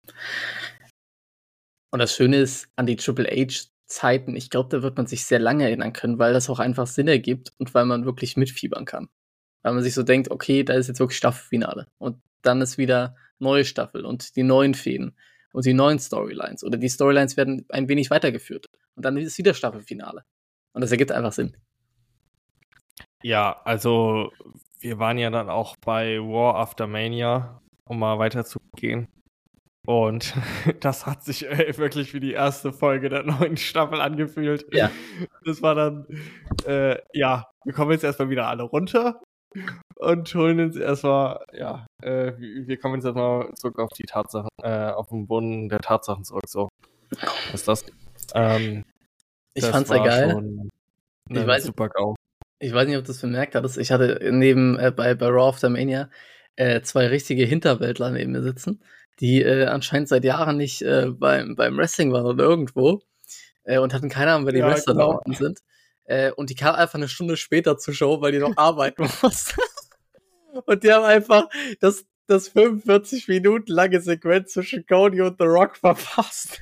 Und das Schöne ist, an die Triple H-Zeiten, ich glaube, da wird man sich sehr lange erinnern können, weil das auch einfach Sinn ergibt und weil man wirklich mitfiebern kann. Weil man sich so denkt, okay, da ist jetzt wirklich Staffelfinale. Und dann ist wieder neue Staffel und die neuen Fäden und die neuen Storylines. Oder die Storylines werden ein wenig weitergeführt. Und dann ist wieder Staffelfinale. Und das ergibt einfach Sinn. Ja, also wir waren ja dann auch bei War After Mania, um mal weiterzugehen. Und das hat sich wirklich wie die erste Folge der neuen Staffel angefühlt. Ja. Das war dann, wir kommen jetzt erstmal wieder alle runter und holen uns erstmal, wir kommen jetzt erstmal zurück auf die Tatsachen, auf den Boden der Tatsachen zurück. So, was ist das? Ich fand's ja geil. Super GAU. Ich weiß nicht, ob du das bemerkt hattest. Ich hatte bei Raw After Mania 2 richtige Hinterwäldler neben mir sitzen, die anscheinend seit Jahren nicht beim Wrestling waren oder irgendwo und hatten keine Ahnung, wer die Wrestler da unten sind. Und die kam einfach eine Stunde später zur Show, weil die noch arbeiten musste. Und die haben einfach das 45 Minuten lange Sequenz zwischen Cody und The Rock verpasst.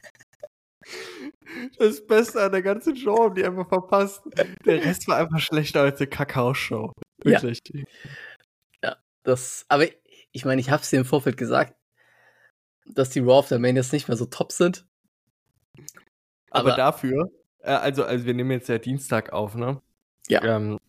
Das Beste an der ganzen Show haben die einfach verpasst. Der Rest war einfach schlechter als die Kakao-Show. Wirklich. Ja, aber ich meine, ich hab's dir im Vorfeld gesagt, dass die Raw of the Mania jetzt nicht mehr so top sind. Aber dafür, also wir nehmen jetzt ja Dienstag auf, ne? Ja.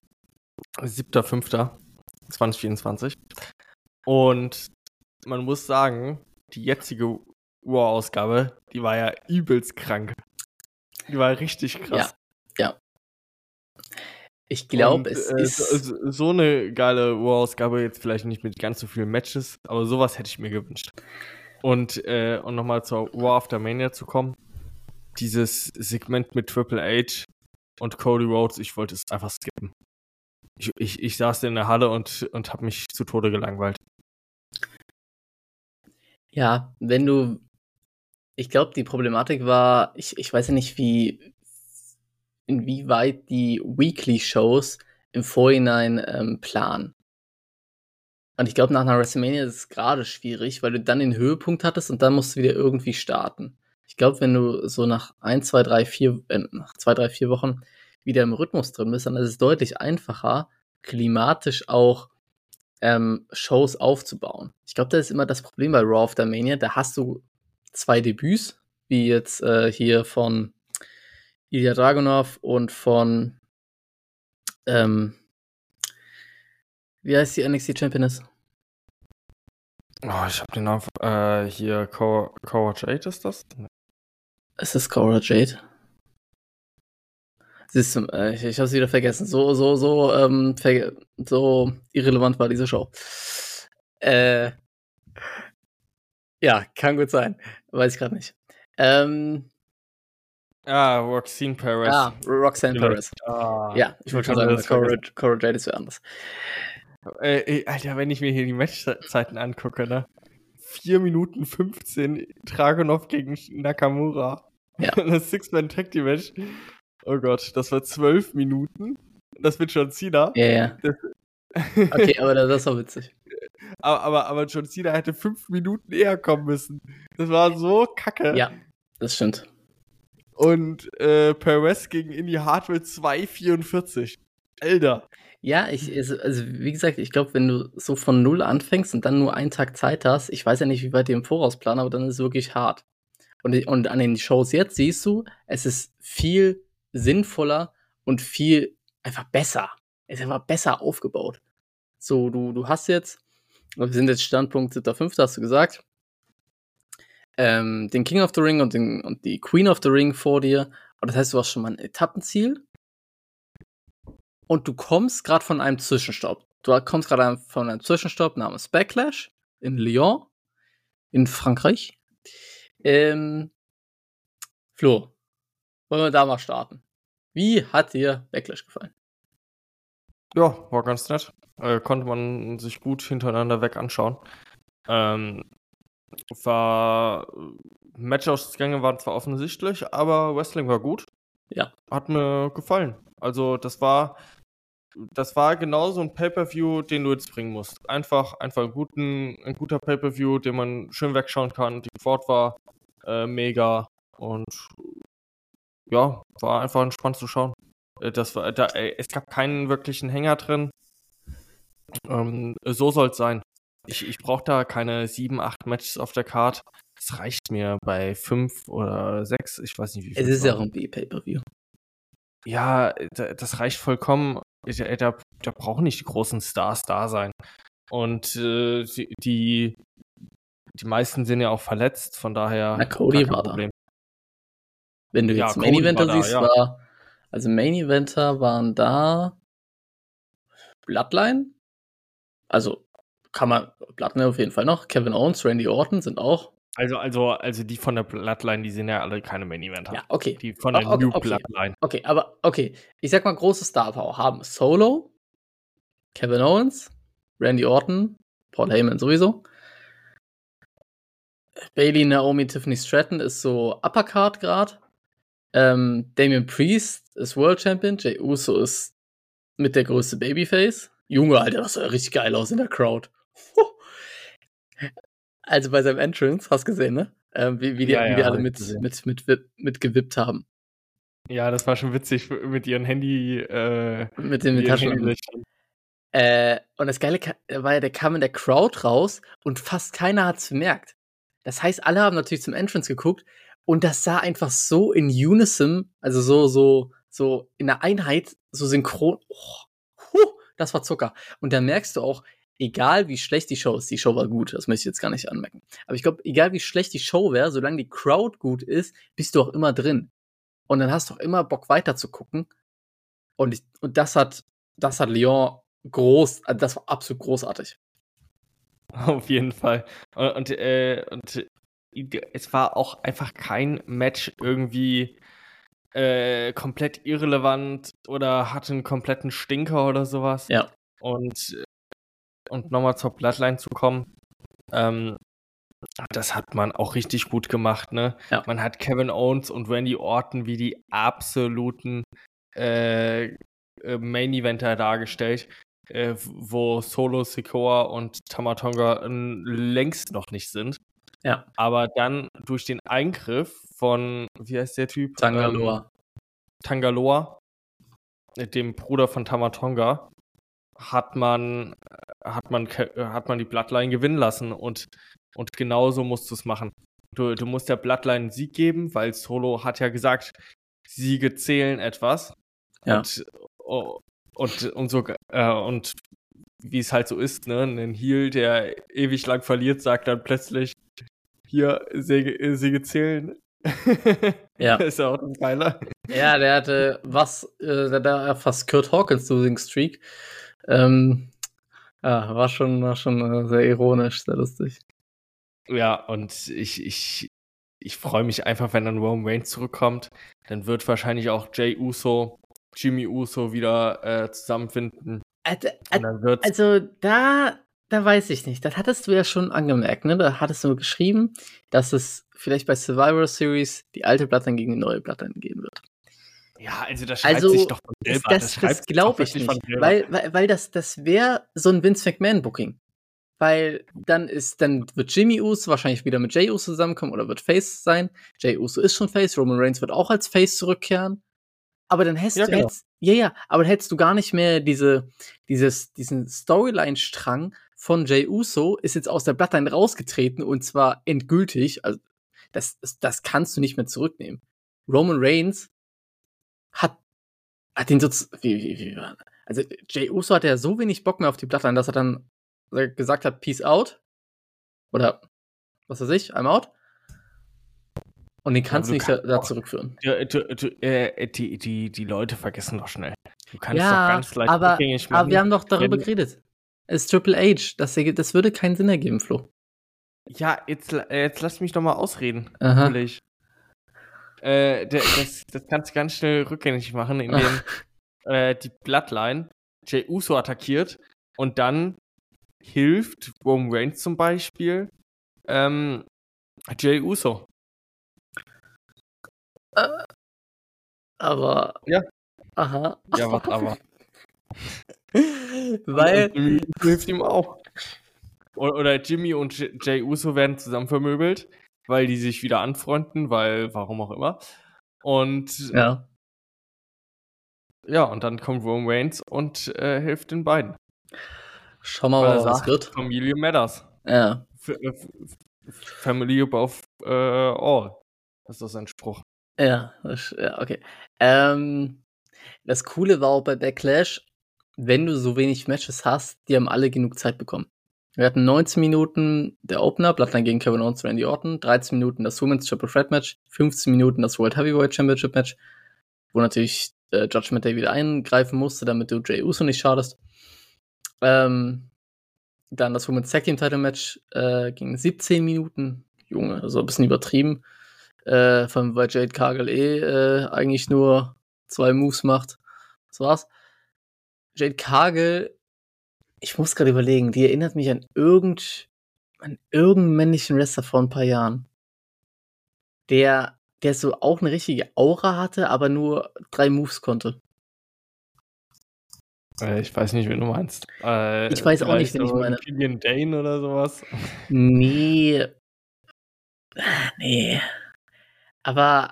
7.5.2024. Und man muss sagen, die jetzige Raw-Ausgabe, die war ja übelst krank. Die war richtig krass. Ja. Ich glaube, es ist so eine geile Raw-Ausgabe, jetzt vielleicht nicht mit ganz so vielen Matches, aber sowas hätte ich mir gewünscht. Und nochmal zur Raw After Mania zu kommen, dieses Segment mit Triple H und Cody Rhodes, ich wollte es einfach skippen. Ich saß in der Halle und habe mich zu Tode gelangweilt. Ja, ich glaube, die Problematik war, ich weiß ja nicht, inwieweit die Weekly-Shows im Vorhinein planen. Und ich glaube, nach einer WrestleMania ist es gerade schwierig, weil du dann den Höhepunkt hattest und dann musst du wieder irgendwie starten. Ich glaube, wenn du so nach 2, 3, 4 Wochen wieder im Rhythmus drin bist, dann ist es deutlich einfacher, klimatisch auch Shows aufzubauen. Ich glaube, das ist immer das Problem bei Raw After Mania. Da hast du 2 Debüts, wie jetzt hier von Ilya Dragunov und von wie heißt die NXT-Championess? Oh, ich habe den Namen hier, Cora Jade ist das? Es ist Cora Jade. Siehst du, ich hab's wieder vergessen. So irrelevant war diese Show. Ja, kann gut sein. Weiß ich gerade nicht. Roxanne Perez. Roxanne Perez. Ja, ich wollte schon sagen, Cora Jade ist für anders. Alter, wenn ich mir hier die Matchzeiten angucke, ne? 4 Minuten 15 Dragunov gegen Nakamura. Ja. Das Six-Man-Tag-Team-Match. Oh Gott, das war 12 Minuten. Das wird John Cena. Ja. Okay, aber das war witzig. Aber John Cena hätte 5 Minuten eher kommen müssen. Das war so kacke. Ja, das stimmt. Und Perez gegen Indy Hartwell 2,44. Alter. Ja, also wie gesagt, ich glaube, wenn du so von 0 anfängst und dann nur einen Tag Zeit hast, ich weiß ja nicht, wie weit die im Voraus planen, aber dann ist es wirklich hart. Und an den Shows jetzt siehst du, es ist viel sinnvoller und viel einfach besser. Es ist einfach besser aufgebaut. So, du hast jetzt, wir sind jetzt Standpunkt 7.5., hast du gesagt, den King of the Ring und die Queen of the Ring vor dir. Und das heißt, du hast schon mal ein Etappenziel. Und du kommst gerade von einem Zwischenstopp. Namens Backlash in Lyon, in Frankreich. Flo, wollen wir da mal starten? Wie hat dir Backlash gefallen? Ja, war ganz nett. Konnte man sich gut hintereinander weg anschauen. Matchausgänge waren zwar offensichtlich, aber Wrestling war gut. Ja. Hat mir gefallen. Also das war genau so ein Pay-Per-View, den du jetzt bringen musst. Einfach ein guter Pay-Per-View, den man schön wegschauen kann. Die Quote war mega und ja, war einfach entspannt zu schauen. Es gab keinen wirklichen Hänger drin. So soll es sein. Ich brauche da keine 7, 8 Matches auf der Card. Das reicht mir bei 5 oder 6. Ich weiß nicht, wie viel. Es ist ja auch ein Pay-Per-View. Ja, das reicht vollkommen. Da brauchen nicht die großen Stars da sein. Und die meisten sind ja auch verletzt, von daher. Na, Cody war Problem. Da. Wenn du jetzt Main Eventer siehst, also Main Eventer waren da Bloodline. Also kann man Bloodline auf jeden Fall noch. Kevin Owens, Randy Orton sind auch. Also die von der Bloodline, die sind ja alle keine Main Eventer. Ja, okay. Die von der New Bloodline. Okay, aber ich sag mal, große Star Power haben Solo, Kevin Owens, Randy Orton, Paul Heyman sowieso. Bailey, Naomi, Tiffany Stratton ist so Uppercard grad. Damian Priest ist World Champion. Jey Uso ist mit der größte Babyface. Junge, Alter, das sah richtig geil aus in der Crowd. Also bei seinem Entrance, hast du gesehen, ne? Wie die alle mit gewippt haben. Ja, das war schon witzig mit ihren Handy. Mit den Taschenlampen. Und das Geile war ja, der kam in der Crowd raus und fast keiner hat's bemerkt. Das heißt, alle haben natürlich zum Entrance geguckt und das sah einfach so in Unison, also so in der Einheit, so synchron. Das war Zucker. Und da merkst du auch, egal wie schlecht die Show ist, die Show war gut, das möchte ich jetzt gar nicht anmerken. Aber ich glaube, egal wie schlecht die Show wäre, solange die Crowd gut ist, bist du auch immer drin. Und dann hast du auch immer Bock weiter zu gucken. Und das hat Lyon also das war absolut großartig. Auf jeden Fall. Und es war auch einfach kein Match irgendwie komplett irrelevant oder hatte einen kompletten Stinker oder sowas. Ja. Und nochmal zur Bloodline zu kommen, das hat man auch richtig gut gemacht, ne? Ja. Man hat Kevin Owens und Randy Orton wie die absoluten Main-Eventer dargestellt, wo Solo, Sikoa und Tama Tonga längst noch nicht sind. Ja. Aber dann durch den Eingriff von, wie heißt der Typ? Tangaloa, dem Bruder von Tama Tonga, hat man die Bloodline gewinnen lassen und genauso musst du es machen. Du musst der Bloodline einen Sieg geben, weil Solo hat ja gesagt, Siege zählen etwas. Ja. Und wie es halt so ist, ne, ein Heel, der ewig lang verliert, sagt dann plötzlich, hier, Siege zählen. Ja. Das ist ja auch ein Geiler. Ja, der hatte fast Kurt Hawkins Losing Streak. War schon sehr ironisch, sehr lustig. Ja, und ich freue mich einfach, wenn dann Roman Reigns zurückkommt. Dann wird wahrscheinlich auch Jey Uso, Jimmy Uso wieder zusammenfinden. Also da weiß ich nicht. Das hattest du ja schon angemerkt, ne? Da hattest du geschrieben, dass es vielleicht bei Survivor Series die alte Bloodline gegen die neue Bloodline geben wird. Ja, also das schreibt sich doch von selber. Das glaube ich nicht. Weil das wäre so ein Vince McMahon-Booking. Weil dann wird Jimmy Uso wahrscheinlich wieder mit Jey Uso zusammenkommen oder wird Face sein. Jey Uso ist schon Face, Roman Reigns wird auch als Face zurückkehren. Aber dann hättest du gar nicht mehr diesen Storyline-Strang von Jey Uso ist jetzt aus der Bloodline rausgetreten und zwar endgültig. Also das kannst du nicht mehr zurücknehmen. Roman Reigns hat den so also Jey Uso hatte ja so wenig Bock mehr auf die Bloodline, dass er dann gesagt hat, Peace out. Oder was weiß ich, I'm out. Und den kannst du nicht da zurückführen. Die Leute vergessen doch schnell. Du kannst doch ganz leicht rückgängig machen. Aber wir haben doch darüber geredet. Es ist Triple H. Das würde keinen Sinn ergeben, Flo. Ja, jetzt lass mich doch mal ausreden. Aha. Natürlich. Das kannst du ganz schnell rückgängig machen, indem die Bloodline Jey Uso attackiert und dann hilft Roman Reigns zum Beispiel Jey Uso. Aber. Ja. Aha. Ja, was aber. Weil. Jimmy hilft ihm auch. Oder Jimmy und Jey Uso werden zusammen vermöbelt, weil die sich wieder anfreunden, weil, warum auch immer. Und ja, und dann kommt Roman Reigns und hilft den beiden. Schau mal, was wird. Familie matters. Ja. Family above all. Das ist ein Spruch. Ja, okay. Das Coole war auch bei Backlash, wenn du so wenig Matches hast, die haben alle genug Zeit bekommen. Wir hatten 19 Minuten der Opener, Bloodline gegen Kevin Owens und Randy Orton, 13 Minuten das Women's Triple Threat Match, 15 Minuten das World Heavyweight Championship Match, wo natürlich Judgment Day wieder eingreifen musste, damit du Jey Uso nicht schadest. Dann das Women's Tag Team Title Match ging 17 Minuten. Junge, also ein bisschen übertrieben. Weil Jade Cargill eigentlich nur 2 Moves macht. Das war's. Jade Cargill, ich muss gerade überlegen, die erinnert mich an an irgendeinen männlichen Wrestler vor ein paar Jahren, der so auch eine richtige Aura hatte, aber nur 3 Moves konnte. Ich weiß nicht, wen du meinst. Ich weiß auch nicht, wen ich meine. Killian Dane oder sowas. Nee. Aber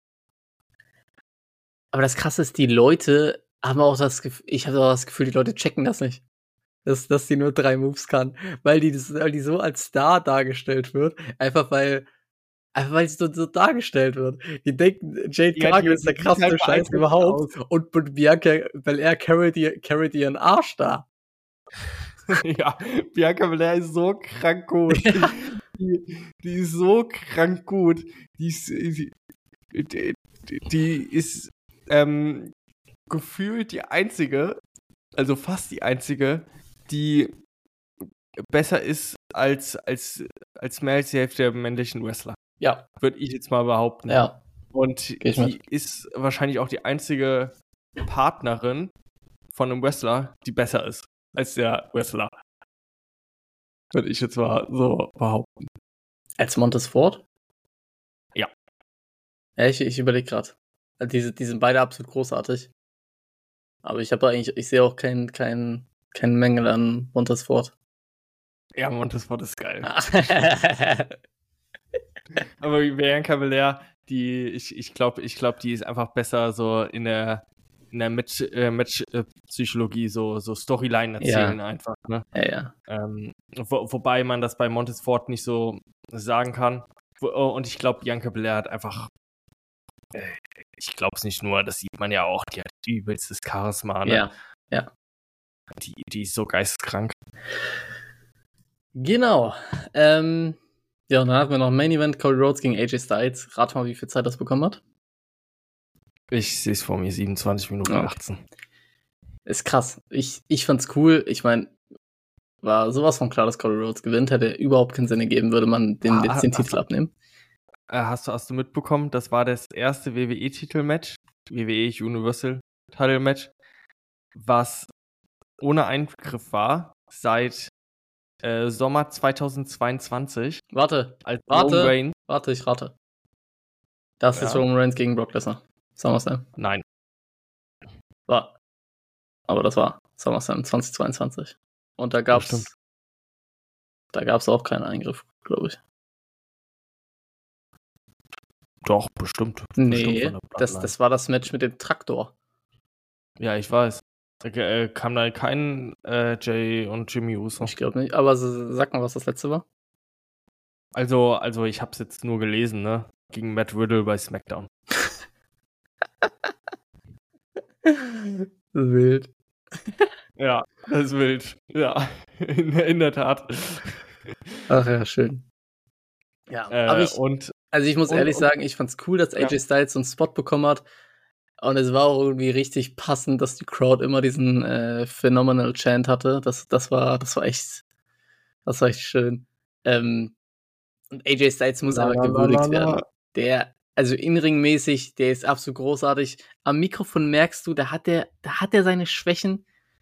das Krasse ist, die Leute haben auch das Gefühl, ich habe auch das Gefühl, die Leute checken das nicht. Dass die nur 3 Moves kann. Weil die so als Star dargestellt wird. Einfach weil sie so dargestellt wird. Die denken, Jade Cargill ist der krasseste halt Scheiß überhaupt. Und Bianca Belair carried ihren Arsch da. Ja, Bianca Belair ist so krank gut. Ja. Die ist so krank gut. Die ist gefühlt die einzige, also fast die einzige, die besser ist als mehr als die Hälfte der männlichen Wrestler. Ja. Würde ich jetzt mal behaupten. Ja. Und die ist wahrscheinlich auch die einzige Partnerin von einem Wrestler, die besser ist als der Wrestler. Würde ich jetzt mal so behaupten. Als Montez Ford? Ja. Ja, ich überlege gerade. Die sind beide absolut großartig. Aber ich sehe auch keinen Mängel an Montez Ford. Ja, Montez Ford ist geil. Aber Bianca Belair, ich glaube, die ist einfach besser so in der Match-Psychologie, so Storyline erzählen einfach. Ne? Ja. Wobei man das bei Montez Ford nicht so sagen kann. Und ich glaube, Bianca Belair hat einfach, ich glaube es nicht nur, das sieht man ja auch, die hat übelstes Charisma. Ne? Ja. Die ist so geisteskrank. Genau. Ja, und dann hatten wir noch Main Event, Cody Rhodes gegen AJ Styles. Rat mal, wie viel Zeit das bekommen hat. Ich sehe es vor mir, 27 Minuten 18. Ist krass. Ich fand's cool. Ich meine, war sowas von klar, dass Cody Rhodes gewinnt. Hätte überhaupt keinen Sinn ergeben, würde man den Titel abnehmen. Hast du mitbekommen, das war das erste WWE-Titel-Match, WWE Universal Title-Match, was ohne Eingriff war, seit Sommer 2022. Warte, ich rate. Das ist Roman Reigns gegen Brock Lesnar. SummerSlam. Nein. War. Aber das war SummerSlam 2022. Und da gab's auch keinen Eingriff, glaube ich. Doch, bestimmt. Nee, das war das Match mit dem Traktor. Ja, ich weiß. Kam da kein Jay und Jimmy Uso? Ich glaube nicht, aber sag mal, was das letzte war. Also ich hab's jetzt nur gelesen, ne? Gegen Matt Riddle bei SmackDown. Wild. Ja, das ist wild. Ja, in der Tat. Ach ja, schön. Ja, aber ich muss ehrlich sagen, ich fand's cool, dass AJ Styles so einen Spot bekommen hat. Und es war auch irgendwie richtig passend, dass die Crowd immer diesen Phenomenal Chant hatte. Das war echt schön. Und AJ Styles muss einfach gewürdigt werden. Also in-ring-mäßig, der ist absolut großartig. Am Mikrofon merkst du, da hat er seine Schwächen.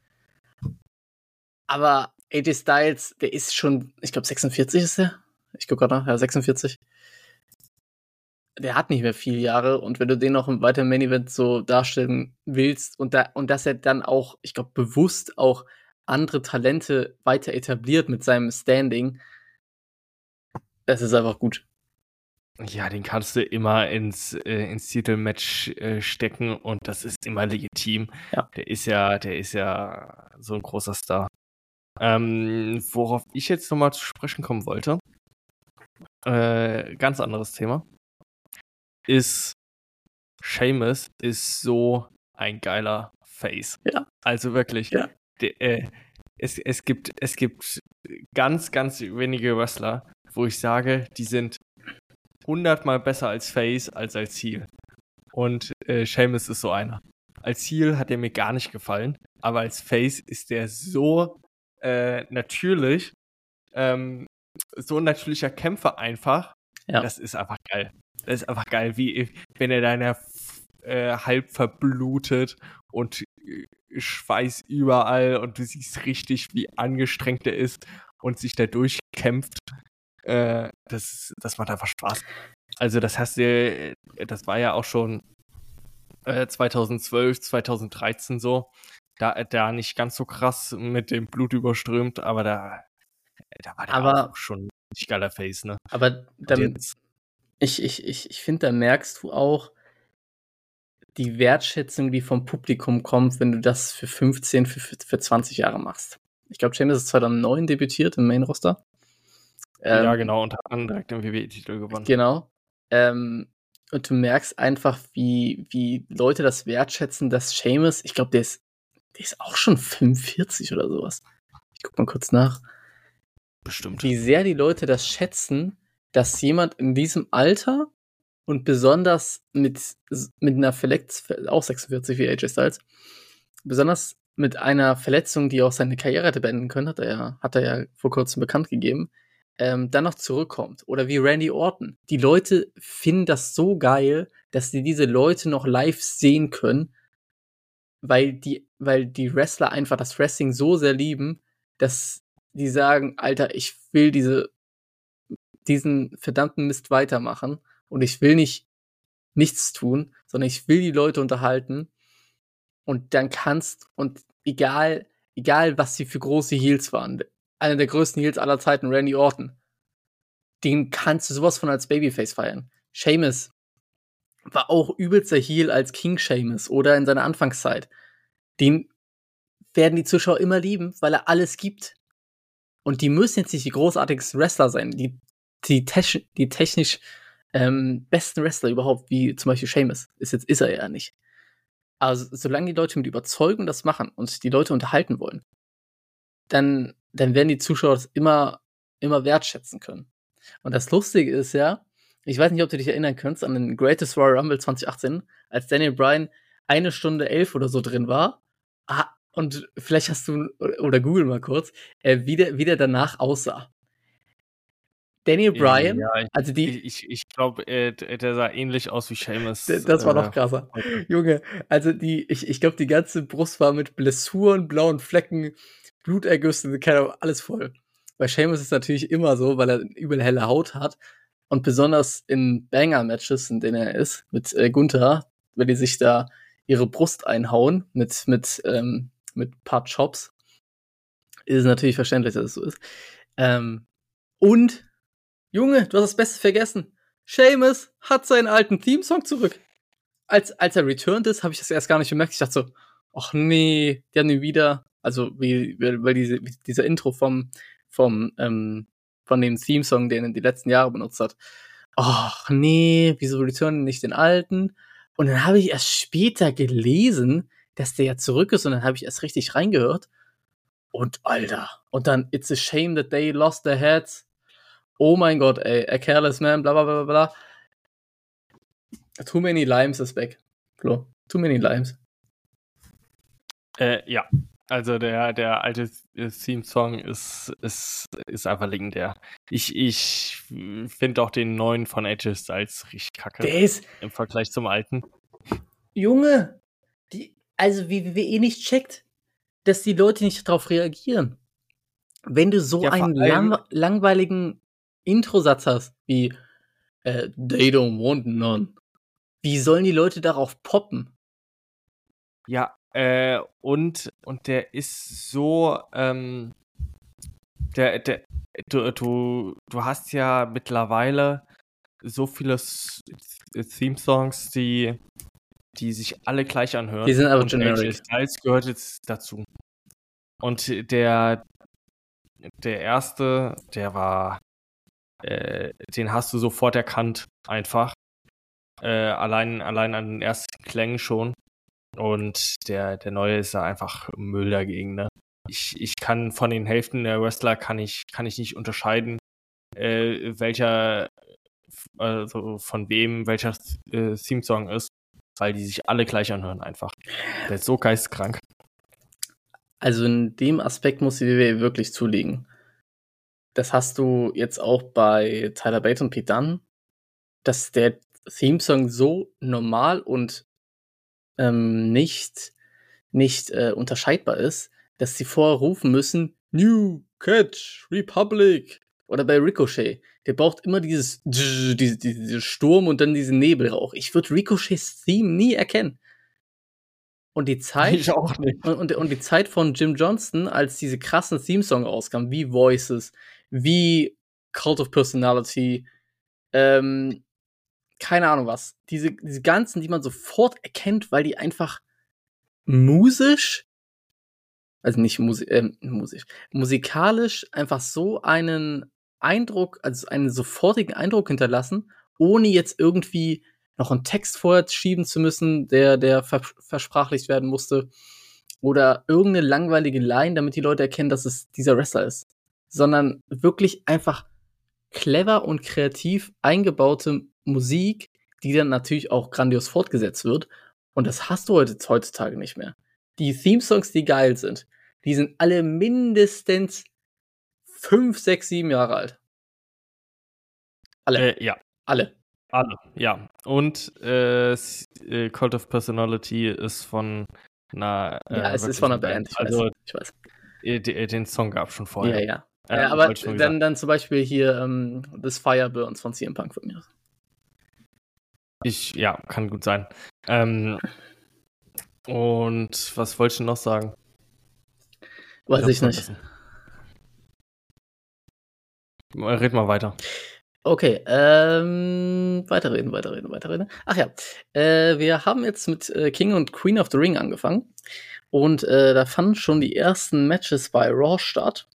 Aber AJ Styles, der ist schon, ich glaube 46 ist er. Ich gucke gerade nach, ja 46. Der hat nicht mehr viele Jahre und wenn du den noch im weiteren Main Event so darstellen willst und dass er dann auch, ich glaube, bewusst auch andere Talente weiter etabliert mit seinem Standing, das ist einfach gut. Ja, den kannst du immer ins Titelmatch stecken und das ist immer legitim. Ja. Der ist ja so ein großer Star. Worauf ich jetzt nochmal zu sprechen kommen wollte, ganz anderes Thema, ist Sheamus ist so ein geiler Face. Ja. Also wirklich. Ja. Es gibt ganz, ganz wenige Wrestler, wo ich sage, die sind 100-mal besser als Face als Heel. Und Sheamus ist so einer. Als Heel hat er mir gar nicht gefallen, aber als Face ist der so natürlich, so ein natürlicher Kämpfer einfach. Ja. Das ist einfach geil. Das ist einfach geil, wie wenn er deiner halb verblutet und Schweiß überall und du siehst richtig, wie angestrengt er ist. und sich da durchkämpft, das macht einfach Spaß. Also das war ja auch schon 2012, 2013 so. Da nicht ganz so krass mit dem Blut überströmt, aber da war der auch schon ein richtig geiler Face, ne? Aber dann, ich finde, da merkst du auch die Wertschätzung, die vom Publikum kommt, wenn du das für 15, für 20 Jahre machst. Ich glaube, Sheamus ist 2009 debütiert im Main-Roster. Ja, genau, und hat dann direkt den WWE-Titel gewonnen. Genau. Und du merkst einfach, wie Leute das wertschätzen, dass Sheamus, ich glaube, der ist auch schon 45 oder sowas. Ich guck mal kurz nach. Bestimmt. Wie sehr die Leute das schätzen, dass jemand in diesem Alter und besonders mit einer Verletzung, auch 46 wie AJ Styles, besonders mit einer Verletzung, die auch seine Karriere hätte beenden können, hat er ja vor kurzem bekannt gegeben, dann noch zurückkommt. Oder wie Randy Orton. Die Leute finden das so geil, dass sie diese Leute noch live sehen können, weil die Wrestler einfach das Wrestling so sehr lieben, dass die sagen, Alter, ich will diesen verdammten Mist weitermachen und ich will nichts tun, sondern ich will die Leute unterhalten und dann egal was sie für große Heels waren, einer der größten Heels aller Zeiten, Randy Orton, den kannst du sowas von als Babyface feiern. Sheamus war auch übelster Heel als King Sheamus oder in seiner Anfangszeit. Den werden die Zuschauer immer lieben, weil er alles gibt. Und die müssen jetzt nicht die großartigsten Wrestler sein, die technisch besten Wrestler überhaupt, wie zum Beispiel Sheamus. Ist er ja nicht. Also, solange die Leute mit Überzeugung das machen und die Leute unterhalten wollen, dann werden die Zuschauer das immer wertschätzen können. Und das Lustige ist ja, ich weiß nicht, ob du dich erinnern kannst an den Greatest Royal Rumble 2018, als Daniel Bryan 1 Stunde 11 oder so drin war. Und vielleicht hast du, oder google mal kurz, wie der danach aussah. Daniel Bryan, ja, also ich glaube, der sah ähnlich aus wie Sheamus. Das war noch krasser. Junge, also ich glaube, die ganze Brust war mit Blessuren, blauen Flecken, Blutergüssen, keine Ahnung, alles voll. Bei Sheamus ist es natürlich immer so, weil er übel helle Haut hat. Und besonders in Banger-Matches, in denen er ist, mit Gunther, wenn die sich da ihre Brust einhauen mit ein paar Chops, ist es natürlich verständlich, dass es so ist. Und, Junge, du hast das Beste vergessen. Sheamus hat seinen alten Theme-Song zurück. Als er returned ist, habe ich das erst gar nicht bemerkt. Ich dachte so, ach nee, die haben ihn wieder, also weil dieser Intro von dem Theme-Song, den er die letzten Jahre benutzt hat. Ach nee, wieso returnen nicht den alten? Und dann habe ich erst später gelesen, dass der ja zurück ist und dann habe ich erst richtig reingehört. Und Alter, und dann It's a shame that they lost their heads. Oh mein Gott, ey, a careless man, bla bla bla bla. Too many limes is back. Flo, too many limes. Ja, also der alte Theme-Song ist einfach legendär. Ich finde auch den neuen von AJ Styles richtig kacke. Der ist im Vergleich zum alten. Junge, also wie WWE nicht checkt, dass die Leute nicht darauf reagieren. Wenn du so einen langweiligen Introsatz hast, wie They don't want none, wie sollen die Leute darauf poppen? Ja, und der ist so, du hast ja mittlerweile so viele Theme-Songs, die sich alle gleich anhören. Die sind aber und generic. AJ Styles gehört jetzt dazu. Und der erste, der war, den hast du sofort erkannt, einfach. Allein an den ersten Klängen schon. Und der neue ist da einfach Müll dagegen, ne? Ich kann von den Hälften der Wrestler kann ich nicht unterscheiden, welcher, also von wem welcher Theme-Song ist, weil die sich alle gleich anhören einfach. Der ist so geisteskrank. Also in dem Aspekt muss die WWE wirklich zulegen. Das hast du jetzt auch bei Tyler Bate und Pete Dunne, dass der Theme-Song so normal und nicht unterscheidbar ist, dass sie vorher rufen müssen, New Catch, Republic. Oder bei Ricochet. Der braucht immer diese Sturm und dann diesen Nebelrauch. Ich würde Ricochets Theme nie erkennen. Und die Zeit. Ich auch nicht. Und die Zeit von Jim Johnston, als diese krassen Theme-Songs rauskamen, wie Voices, wie Cult of Personality, keine Ahnung was. Diese ganzen, die man sofort erkennt, weil die einfach musisch, also nicht musikalisch einfach so einen Eindruck, also einen sofortigen Eindruck hinterlassen, ohne jetzt irgendwie noch einen Text vorher schieben zu müssen, der versprachlicht werden musste, oder irgendeine langweilige Line, damit die Leute erkennen, dass es dieser Wrestler ist, sondern wirklich einfach clever und kreativ eingebaute Musik, die dann natürlich auch grandios fortgesetzt wird. Und das hast du heutzutage nicht mehr. Die Theme-Songs, die geil sind, die sind alle mindestens 5, 6, 7 Jahre alt. Alle. Ja. Alle. Alle, ja. Und Cult of Personality ist von einer ja, es ist von einer Band. Ich weiß. Den Song gab es schon vorher. Ja. Ja, aber dann zum Beispiel hier das Fireburns von CM Punk von mir. Ja, kann gut sein. Und was wollte ich noch sagen? Weiß ich nicht. Red mal weiter. Okay, weiterreden. Ach ja, wir haben jetzt mit King und Queen of the Ring angefangen. Und da fanden schon die ersten Matches bei Raw statt.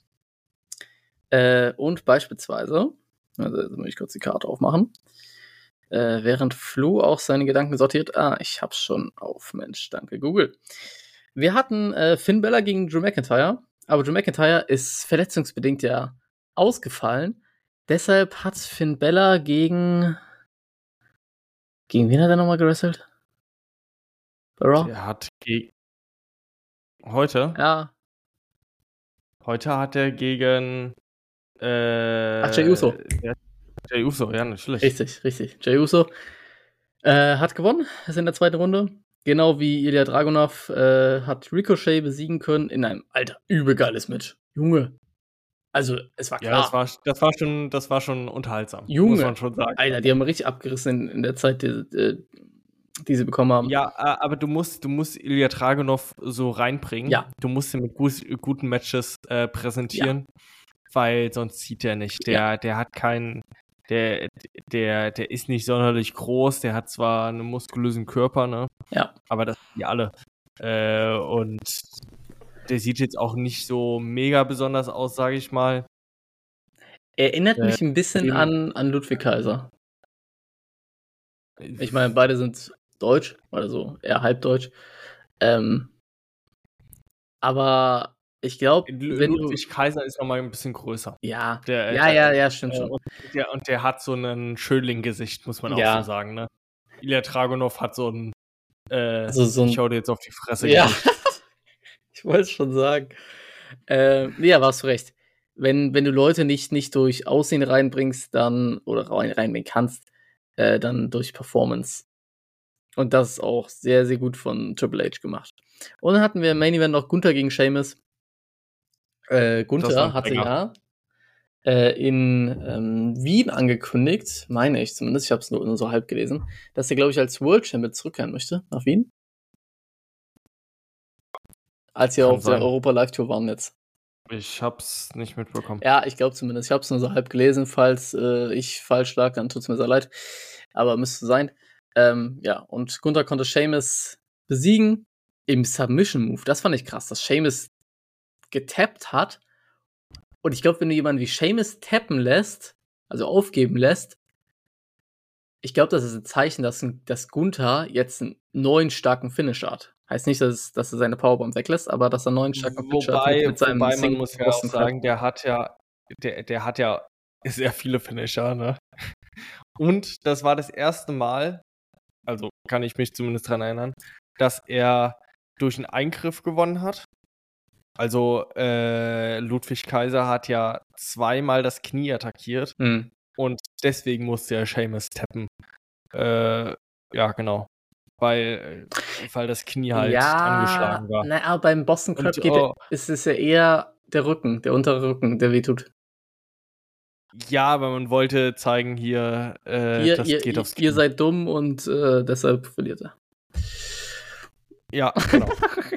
Und beispielsweise, also jetzt muss ich kurz die Karte aufmachen, während Flo auch seine Gedanken sortiert. Ich hab's schon auf, Mensch, danke Google. Wir hatten Finn Balor gegen Drew McIntyre, aber Drew McIntyre ist verletzungsbedingt ja ausgefallen. Deshalb hat Finn Balor gegen wen hat er nochmal gewrestelt? Bei Raw? Der hat heute? Ja. Heute hat er gegen Jey Uso. Jey Uso, ja, natürlich. Richtig. Jey Uso hat gewonnen, ist in der zweiten Runde. Genau wie Ilya Dragunov hat Ricochet besiegen können in einem, Alter, übelgeiles Match. Junge. Also, es war klar. Ja, das war schon unterhaltsam. Junge. Muss man schon sagen. Alter, die haben richtig abgerissen in der Zeit, die sie bekommen haben. Ja, aber du musst Ilya Dragunov so reinbringen. Ja. Du musst ihn mit guten Matches präsentieren, weil sonst zieht er nicht. Der hat keinen, der ist nicht sonderlich groß, der hat zwar einen muskulösen Körper, ne? Ja. Aber das sind die alle. Und der sieht jetzt auch nicht so mega besonders aus, sage ich mal. Erinnert mich ein bisschen an Ludwig Kaiser. Ich meine, beide sind deutsch, also eher halbdeutsch. Aber ich glaube, Ludwig Kaiser ist nochmal ein bisschen größer. Ja, stimmt schon. Und der hat so ein Schönling-Gesicht, muss man auch so sagen, ne? Ilya Dragunov hat so ein ich schau dir jetzt auf die Fresse. Ja, ich wollte es schon sagen. Ja, warst du recht. Wenn du Leute nicht durch Aussehen reinbringst, dann, oder reinbringen kannst, dann durch Performance. Und das ist auch sehr, sehr gut von Triple H gemacht. Und dann hatten wir im Main Event noch Gunther gegen Sheamus. Gunther hatte ja in Wien angekündigt, meine ich zumindest, ich habe es nur so halb gelesen, dass er, glaube ich, als World Champion zurückkehren möchte nach Wien. Als sie auf der Europa Live Tour waren jetzt. Ich hab's nicht mitbekommen. Ja, ich glaube zumindest. Ich habe es nur so halb gelesen. Falls ich falsch lag, dann tut's mir sehr leid. Aber müsste sein. Und Gunther konnte Sheamus besiegen im Submission-Move. Das fand ich krass, dass Sheamus getappt hat. Und ich glaube, wenn du jemanden wie Sheamus tappen lässt, also aufgeben lässt, ich glaube, das ist ein Zeichen, dass Gunther jetzt einen neuen starken Finish hat. Heißt nicht, dass er seine Powerbomb weglässt, aber dass er einen neuen starken Finish hat mit seinem wobei man muss ja auch sagen, der hat ja sehr viele Finisher, ne? Und das war das erste Mal, also kann ich mich zumindest dran erinnern, dass er durch einen Eingriff gewonnen hat. Also Ludwig Kaiser hat ja zweimal das Knie attackiert und deswegen musste er Sheamus tappen. Ja, genau. Weil das Knie halt angeschlagen war. Aber beim Boston Crab ist es ja eher der Rücken, der untere Rücken, der wehtut. Ja, aber man wollte zeigen, hier, das geht aufs Knie. Ihr seid dumm und deshalb verliert er. Ja, genau.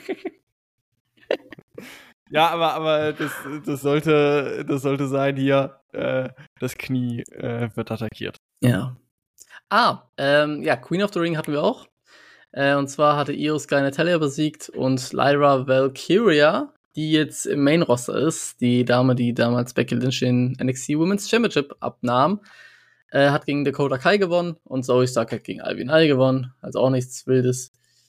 Ja, aber das sollte sein hier, das Knie wird attackiert. Ja. Queen of the Ring hatten wir auch. Und zwar hatte Io Sky Natalia besiegt und Lyra Valkyria, die jetzt im Main-Roster ist, die Dame, die damals Becky Lynch den NXT Women's Championship abnahm, hat gegen Dakota Kai gewonnen und Zoe Stark hat gegen Ivy Nile gewonnen. Also auch nichts Wildes.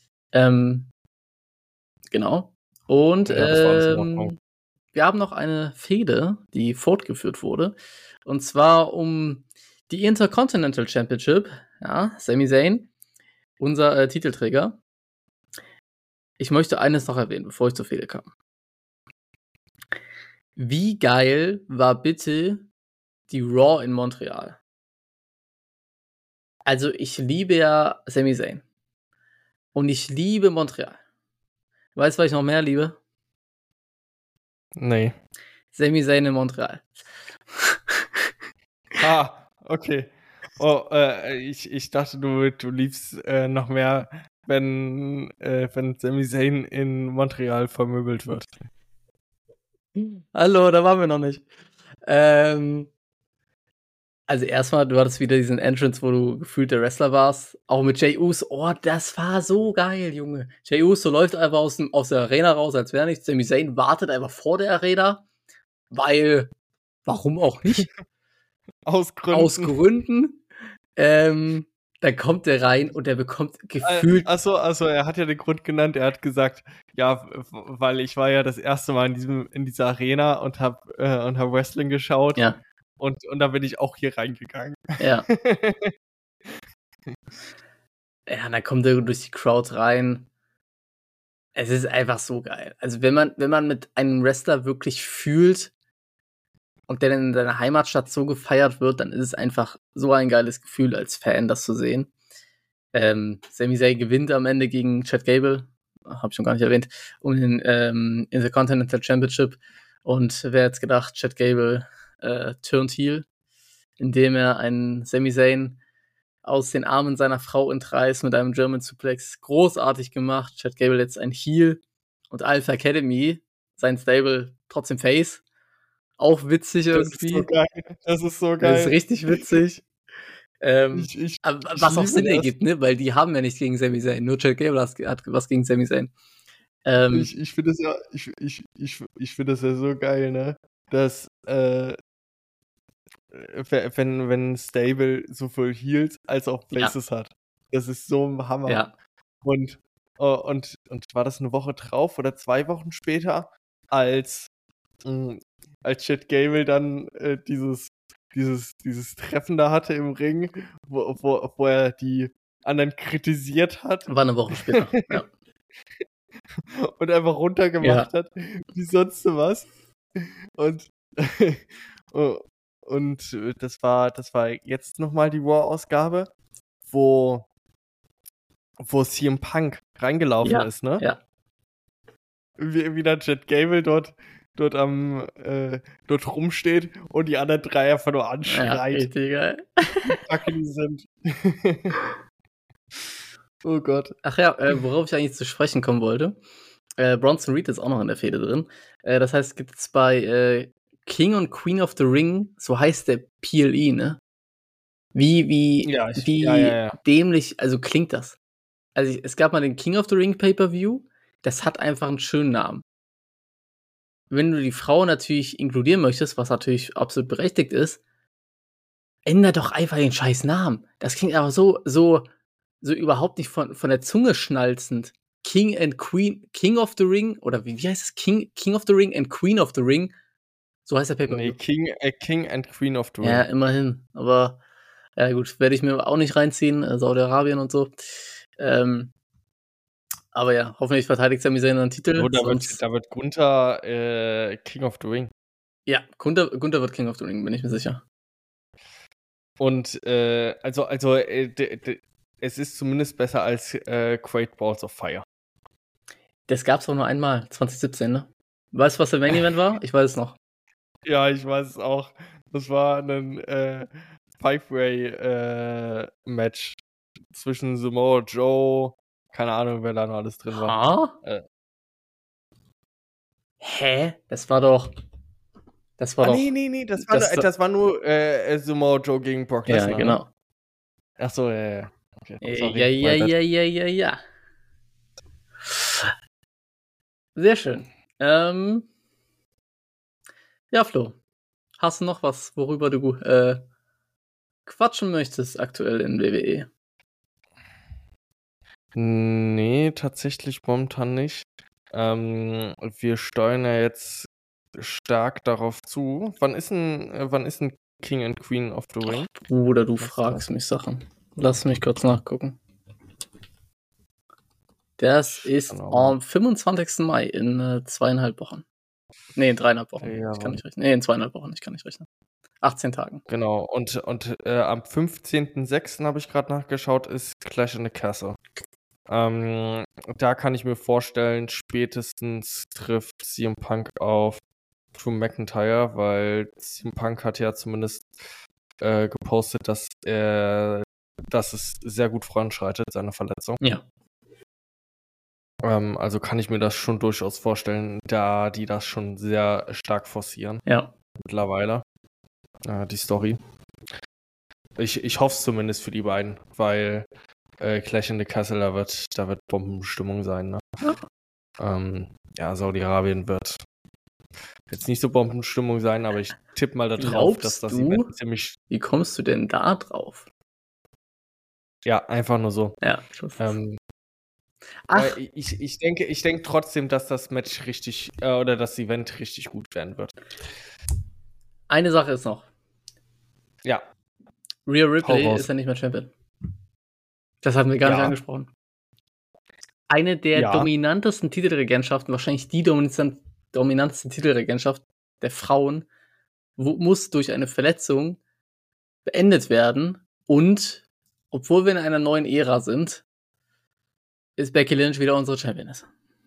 Genau. Und Ja, das war alles in Ordnung. wir haben noch eine Fehde, die fortgeführt wurde. Und zwar um die Intercontinental Championship. Ja, Sami Zayn, unser Titelträger. Ich möchte eines noch erwähnen, bevor ich zur Fehde kam. Wie geil war bitte die Raw in Montreal? Also ich liebe ja Sami Zayn. Und ich liebe Montreal. Weißt du, was ich noch mehr liebe? Nee. Sami Zayn in Montreal. Okay. Oh, ich dachte, du liebst noch mehr, wenn Sami Zayn in Montreal vermöbelt wird. Hallo, da waren wir noch nicht. Also erstmal, du hattest wieder diesen Entrance, wo du gefühlt der Wrestler warst. Auch mit Jey Uso. Oh, das war so geil, Junge. Jey Uso läuft einfach aus der Arena raus, als wäre nichts. Sami Zayn wartet einfach vor der Arena. Weil, warum auch nicht? Aus Gründen. Dann kommt der rein und der bekommt gefühlt. Also er hat ja den Grund genannt. Er hat gesagt, ja, weil ich war ja das erste Mal in dieser Arena und hab Wrestling geschaut. Ja. Und da bin ich auch hier reingegangen. Ja. Ja, und dann kommt er durch die Crowd rein. Es ist einfach so geil. Also wenn man mit einem Wrestler wirklich fühlt und der in seiner Heimatstadt so gefeiert wird, dann ist es einfach so ein geiles Gefühl als Fan, das zu sehen. Sami Zayn gewinnt am Ende gegen Chad Gable, habe ich schon gar nicht erwähnt, um den Intercontinental Championship. Und wer hätte gedacht, Chad Gable turned heel, indem er einen Sami Zayn aus den Armen seiner Frau entreißt mit einem German Suplex. Großartig gemacht. Chad Gable jetzt ein Heel und Alpha Academy, sein Stable, trotzdem Face. Auch witzig irgendwie. Das ist so geil. Das ist richtig witzig. Was auch Sinn ergibt, ne? Weil die haben ja nichts gegen Sami Zayn. Nur Chad Gable hat was gegen Sami Zayn. Ich finde das ja so geil, ne? Dass wenn Stable sowohl Heels als auch Faces hat. Das ist so ein Hammer. Ja. Und war das eine Woche drauf oder 2 Wochen später, als Chad Gable dann dieses Treffen da hatte im Ring, wo er die anderen kritisiert hat. War eine Woche später, ja. Und einfach runtergemacht hat, wie sonst was. Und das war jetzt nochmal die Raw-Ausgabe, wo CM Punk reingelaufen ist, ne? Ja. Wie dann Chad Gable dort rumsteht und die anderen 3 einfach nur anschreit. Ja, richtig geil. Wie kacke die sind. Oh Gott. Ach ja, worauf ich eigentlich zu sprechen kommen wollte. Bronson Reed ist auch noch in der Fehde drin. Das heißt, es gibt jetzt bei King und Queen of the Ring, so heißt der PLE, ne? Wie dämlich, also klingt das. Also es gab mal den King of the Ring Pay-Per-View, das hat einfach einen schönen Namen. Wenn du die Frau natürlich inkludieren möchtest, was natürlich absolut berechtigt ist, änder doch einfach den scheiß Namen. Das klingt aber so überhaupt nicht von der Zunge schnalzend. King of the Ring, oder wie heißt es? King of the Ring and Queen of the Ring. So heißt der Pay-Per-View. Nee, King and Queen of the Ring. Ja, immerhin. Aber, ja gut, werde ich mir auch nicht reinziehen. Saudi-Arabien und so. Aber ja, hoffentlich verteidigt Sami Zayn einen Titel. Oh, da wird Gunther King of the Ring. Ja, Gunther wird King of the Ring, bin ich mir sicher. Und, es ist zumindest besser als Great Balls of Fire. Das gab's auch nur einmal, 2017, ne? Weißt du, was der Main Event war? Ich weiß es noch. Ja, ich weiß es auch. Das war ein Five-Way-Match zwischen Samoa Joe, keine Ahnung, wer da noch alles drin war. Hä? Das war doch. Das war doch. Nee, das war nur Samoa Joe gegen Brock Lesnar. Ja, genau. Ne? Ach so, ja. Okay, Ja. Sehr schön. Ja, Flo. Hast du noch was, worüber du quatschen möchtest aktuell in WWE? Nee, tatsächlich momentan nicht. Wir steuern ja jetzt stark darauf zu. Wann ist ein King and Queen of the Ring? Bruder, du fragst mich Sachen. Lass mich kurz nachgucken. Das ist am 25. Mai in 2,5 Wochen. Nee, in 3,5 Wochen. Ja, ich kann nicht rechnen. Nee, in 2,5 Wochen. Ich kann nicht rechnen. 18 Tagen. Genau. Und am 15.06. habe ich gerade nachgeschaut, ist Clash in the Castle. Da kann ich mir vorstellen, spätestens trifft CM Punk auf Drew McIntyre, weil CM Punk hat ja zumindest gepostet, dass es sehr gut voranschreitet, seine Verletzung. Ja. Also kann ich mir das schon durchaus vorstellen, da die das schon sehr stark forcieren. Ja. Mittlerweile. Die Story. Ich hoffe es zumindest für die beiden, weil Clash in the Castle, da wird Bombenstimmung sein. Ne? Ja, Saudi-Arabien wird jetzt nicht so Bombenstimmung sein, aber ich tippe mal darauf, dass das Event ziemlich... Wie kommst du denn da drauf? Ja, einfach nur so. Ja, ich wusste ich denke trotzdem, dass das Match richtig oder das Event richtig gut werden wird. Eine Sache ist noch. Ja. Rhea Ripley ist ja nicht mehr Champion. Das haben wir gar nicht angesprochen. Eine der dominantesten Titelregentschaften, wahrscheinlich die dominanteste Titelregentschaft der Frauen, muss durch eine Verletzung beendet werden. Und obwohl wir in einer neuen Ära sind, ist Becky Lynch wieder unsere Championess.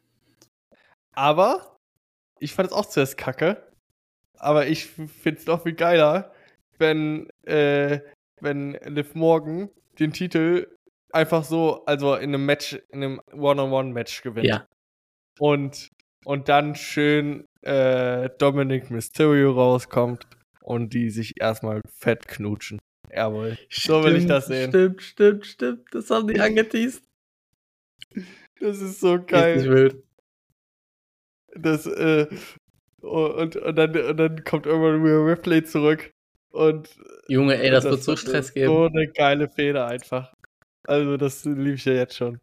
Aber ich fand es auch zuerst kacke. Aber ich finde es noch viel geiler, wenn Liv Morgan den Titel einfach so, also in einem Match, in einem One-on-One-Match gewinnt. Ja. Und dann schön Dominic Mysterio rauskommt und die sich erstmal fett knutschen. Jawohl. So will ich das sehen. Stimmt. Das haben die angeteased. Das ist so geil. Richtig wild. Das, und dann kommt irgendwann Rhea Ripley zurück. Und Junge, ey, das wird so Stress geben. So eine geile Feder einfach. Also, das liebe ich ja jetzt schon.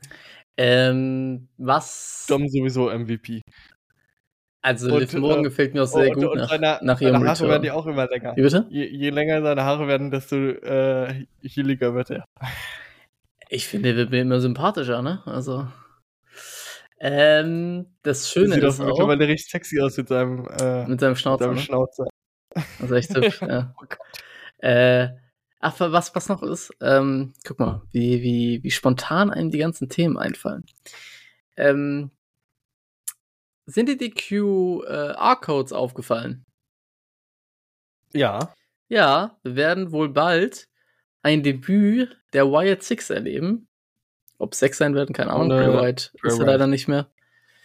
Was? Dom sowieso MVP. Also, Liv Morgan gefällt mir auch sehr gut nach ihrem Return. Haare werden ja auch immer länger. Wie bitte? Je länger seine Haare werden, desto healiger wird er. Ich finde, er wird mir immer sympathischer, ne? Also. Das Schöne ist auch... mittlerweile richtig sexy aus mit seinem Schnauzer. Also echt hübsch, ja. Oh Gott. Ach, was noch ist, guck mal, wie spontan einem die ganzen Themen einfallen. Sind dir die QR-Codes aufgefallen? Ja. Ja, wir werden wohl bald ein Debüt der Wyatt Six erleben. Ob 6 sein werden, keine Ahnung. Bray Wyatt ist ja leider nicht mehr.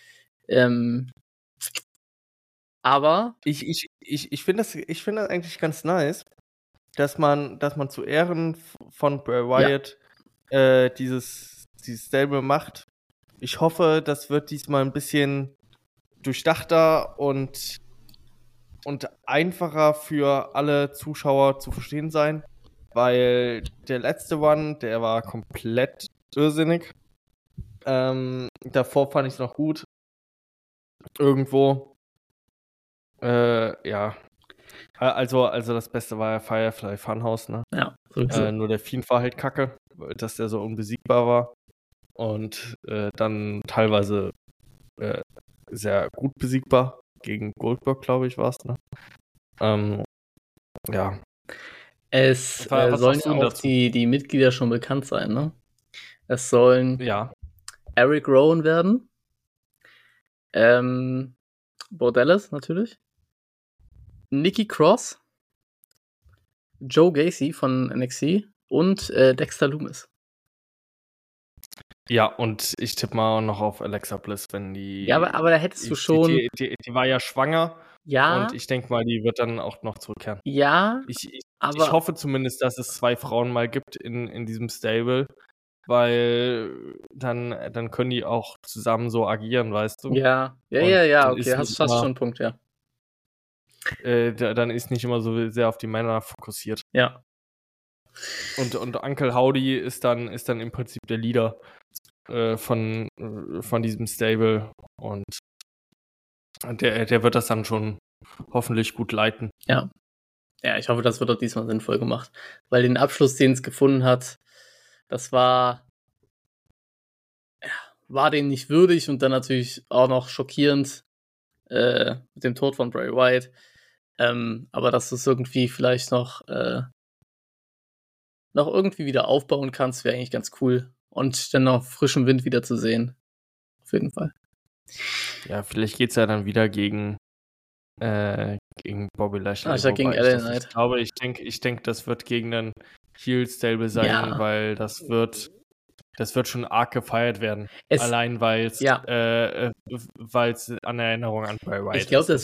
Aber ich finde das eigentlich ganz nice, dass man zu Ehren von Bray Wyatt dieses Stable macht. Ich hoffe, das wird diesmal ein bisschen durchdachter und einfacher für alle Zuschauer zu verstehen sein, weil der letzte One, der war komplett irrsinnig. Davor fand ich es noch gut. Irgendwo. Ja. Also das Beste war ja Firefly Funhouse, ne? Ja. Nur der Fiend war halt kacke, dass der so unbesiegbar war. Und dann teilweise sehr gut besiegbar. Gegen Goldberg, glaube ich, war es, ne? Ja. Es sollen auch die Mitglieder schon bekannt sein, ne? Es sollen Eric Rowan werden. Bo Dallas natürlich. Nikki Cross. Joe Gacy von NXT und Dexter Lumis. Ja, und ich tippe mal noch auf Alexa Bliss, wenn die. Ja, aber da hättest du schon. Die war ja schwanger. Ja. Und ich denke mal, die wird dann auch noch zurückkehren. Ja. Ich aber hoffe zumindest, dass es 2 Frauen mal gibt in diesem Stable, weil dann können die auch zusammen so agieren, weißt du? Ja, dann okay, hast immer, schon einen Punkt, ja. Dann ist nicht immer so sehr auf die Männer fokussiert. Ja. Und Uncle Howdy ist dann im Prinzip der Leader von diesem Stable und der wird das dann schon hoffentlich gut leiten. Ja. Ja, ich hoffe, das wird auch diesmal sinnvoll gemacht. Weil den Abschluss, den es gefunden hat, das war dem nicht würdig und dann natürlich auch noch schockierend mit dem Tod von Bray Wyatt. Aber dass du es irgendwie vielleicht noch irgendwie wieder aufbauen kannst, wäre eigentlich ganz cool. Und dann noch frischen Wind wieder zu sehen. Auf jeden Fall. Ja, vielleicht geht es ja dann wieder gegen Bobby Lashley. Ich sag gegen LA Knight. Ich denke, das wird gegen einen Heel-Stable sein, weil das wird schon arg gefeiert werden. Allein weil es an der Erinnerung an Bray Wyatt ist. Ich glaube, es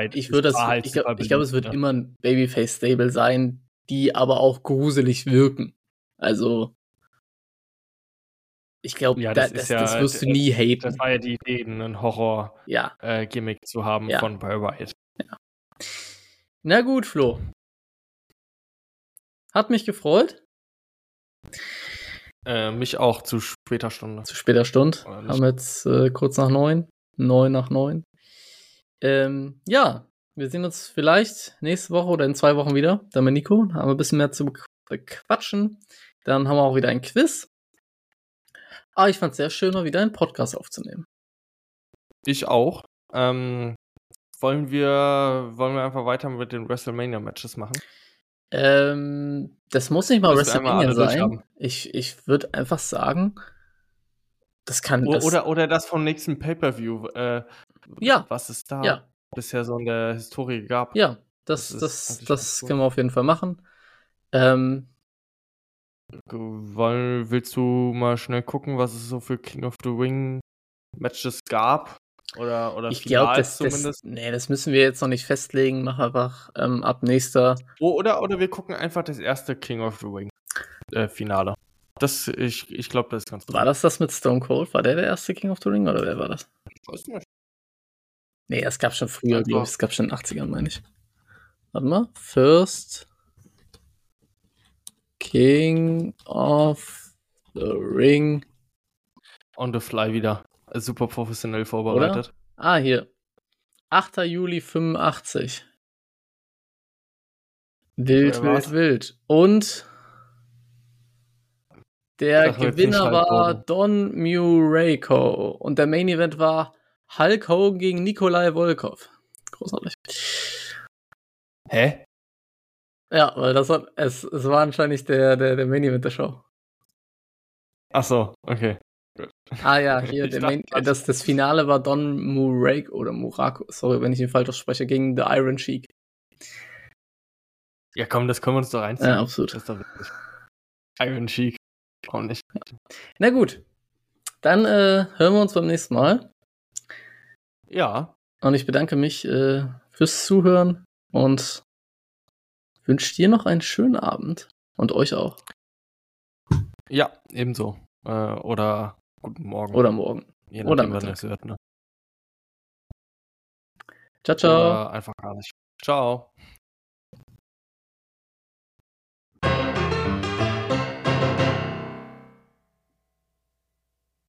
wird immer ein Babyface-Stable sein, die aber auch gruselig wirken. Also ich glaube, das wirst du nie haten. Das war ja die Idee, einen Horror-Gimmick zu haben von Bray Wyatt. Ja. Na gut, Flo. Hat mich gefreut. Mich auch, zu später Stunde. Haben wir jetzt kurz nach 9. 9 nach 9. Ja, wir sehen uns vielleicht nächste Woche oder in 2 Wochen wieder. Dann mit Nico. Haben wir ein bisschen mehr zu bequatschen. Dann haben wir auch wieder ein Quiz. Aber ich fand es sehr schön, mal wieder einen Podcast aufzunehmen. Ich auch. Wollen wir einfach weiter mit den WrestleMania-Matches machen? Das muss nicht mal WrestleMania sein. Ich würde einfach sagen, das kann. Oder das vom nächsten Pay-Per-View. Was es da bisher so in der Historie gab. Ja, das können wir auf jeden Fall machen. Willst du mal schnell gucken, was es so für King of the Ring Matches gab? Oder ich glaube, das müssen wir jetzt noch nicht festlegen. Mach einfach ab nächster. Oder wir gucken einfach das erste King of the Ring Finale. Ich glaube, das ist ganz gut. War das mit Stone Cold? War der erste King of the Ring oder wer war das? Ich weiß nicht. Nee, es gab schon früher, glaube ich. Es gab schon in den 80ern, meine ich. Warte mal. First King of the Ring. On the fly wieder. Super professionell vorbereitet. Oder? Hier. 8. Juli 85. Wild. Und der Gewinner war Don Muraco. Und der Main Event war Hulk Hogan gegen Nikolai Volkov. Großartig. Hä? Ja, weil es war anscheinend der Main Event der Show. Ach so, okay. Ja, hier, das Finale war Don Muraco, sorry, wenn ich ihn falsch ausspreche, gegen The Iron Sheik. Ja, komm, das können wir uns doch reinziehen. Ja, absolut. Das ist doch witzig. Iron Sheik. Auch nicht. Ja. Na gut, dann hören wir uns beim nächsten Mal. Ja. Und ich bedanke mich fürs Zuhören und wünsche dir noch einen schönen Abend und euch auch. Ja, ebenso. Oder guten Morgen. Oder morgen. Je nachdem, wann es hört, ne? Ciao, ciao. Oder einfach gar nicht. Ciao.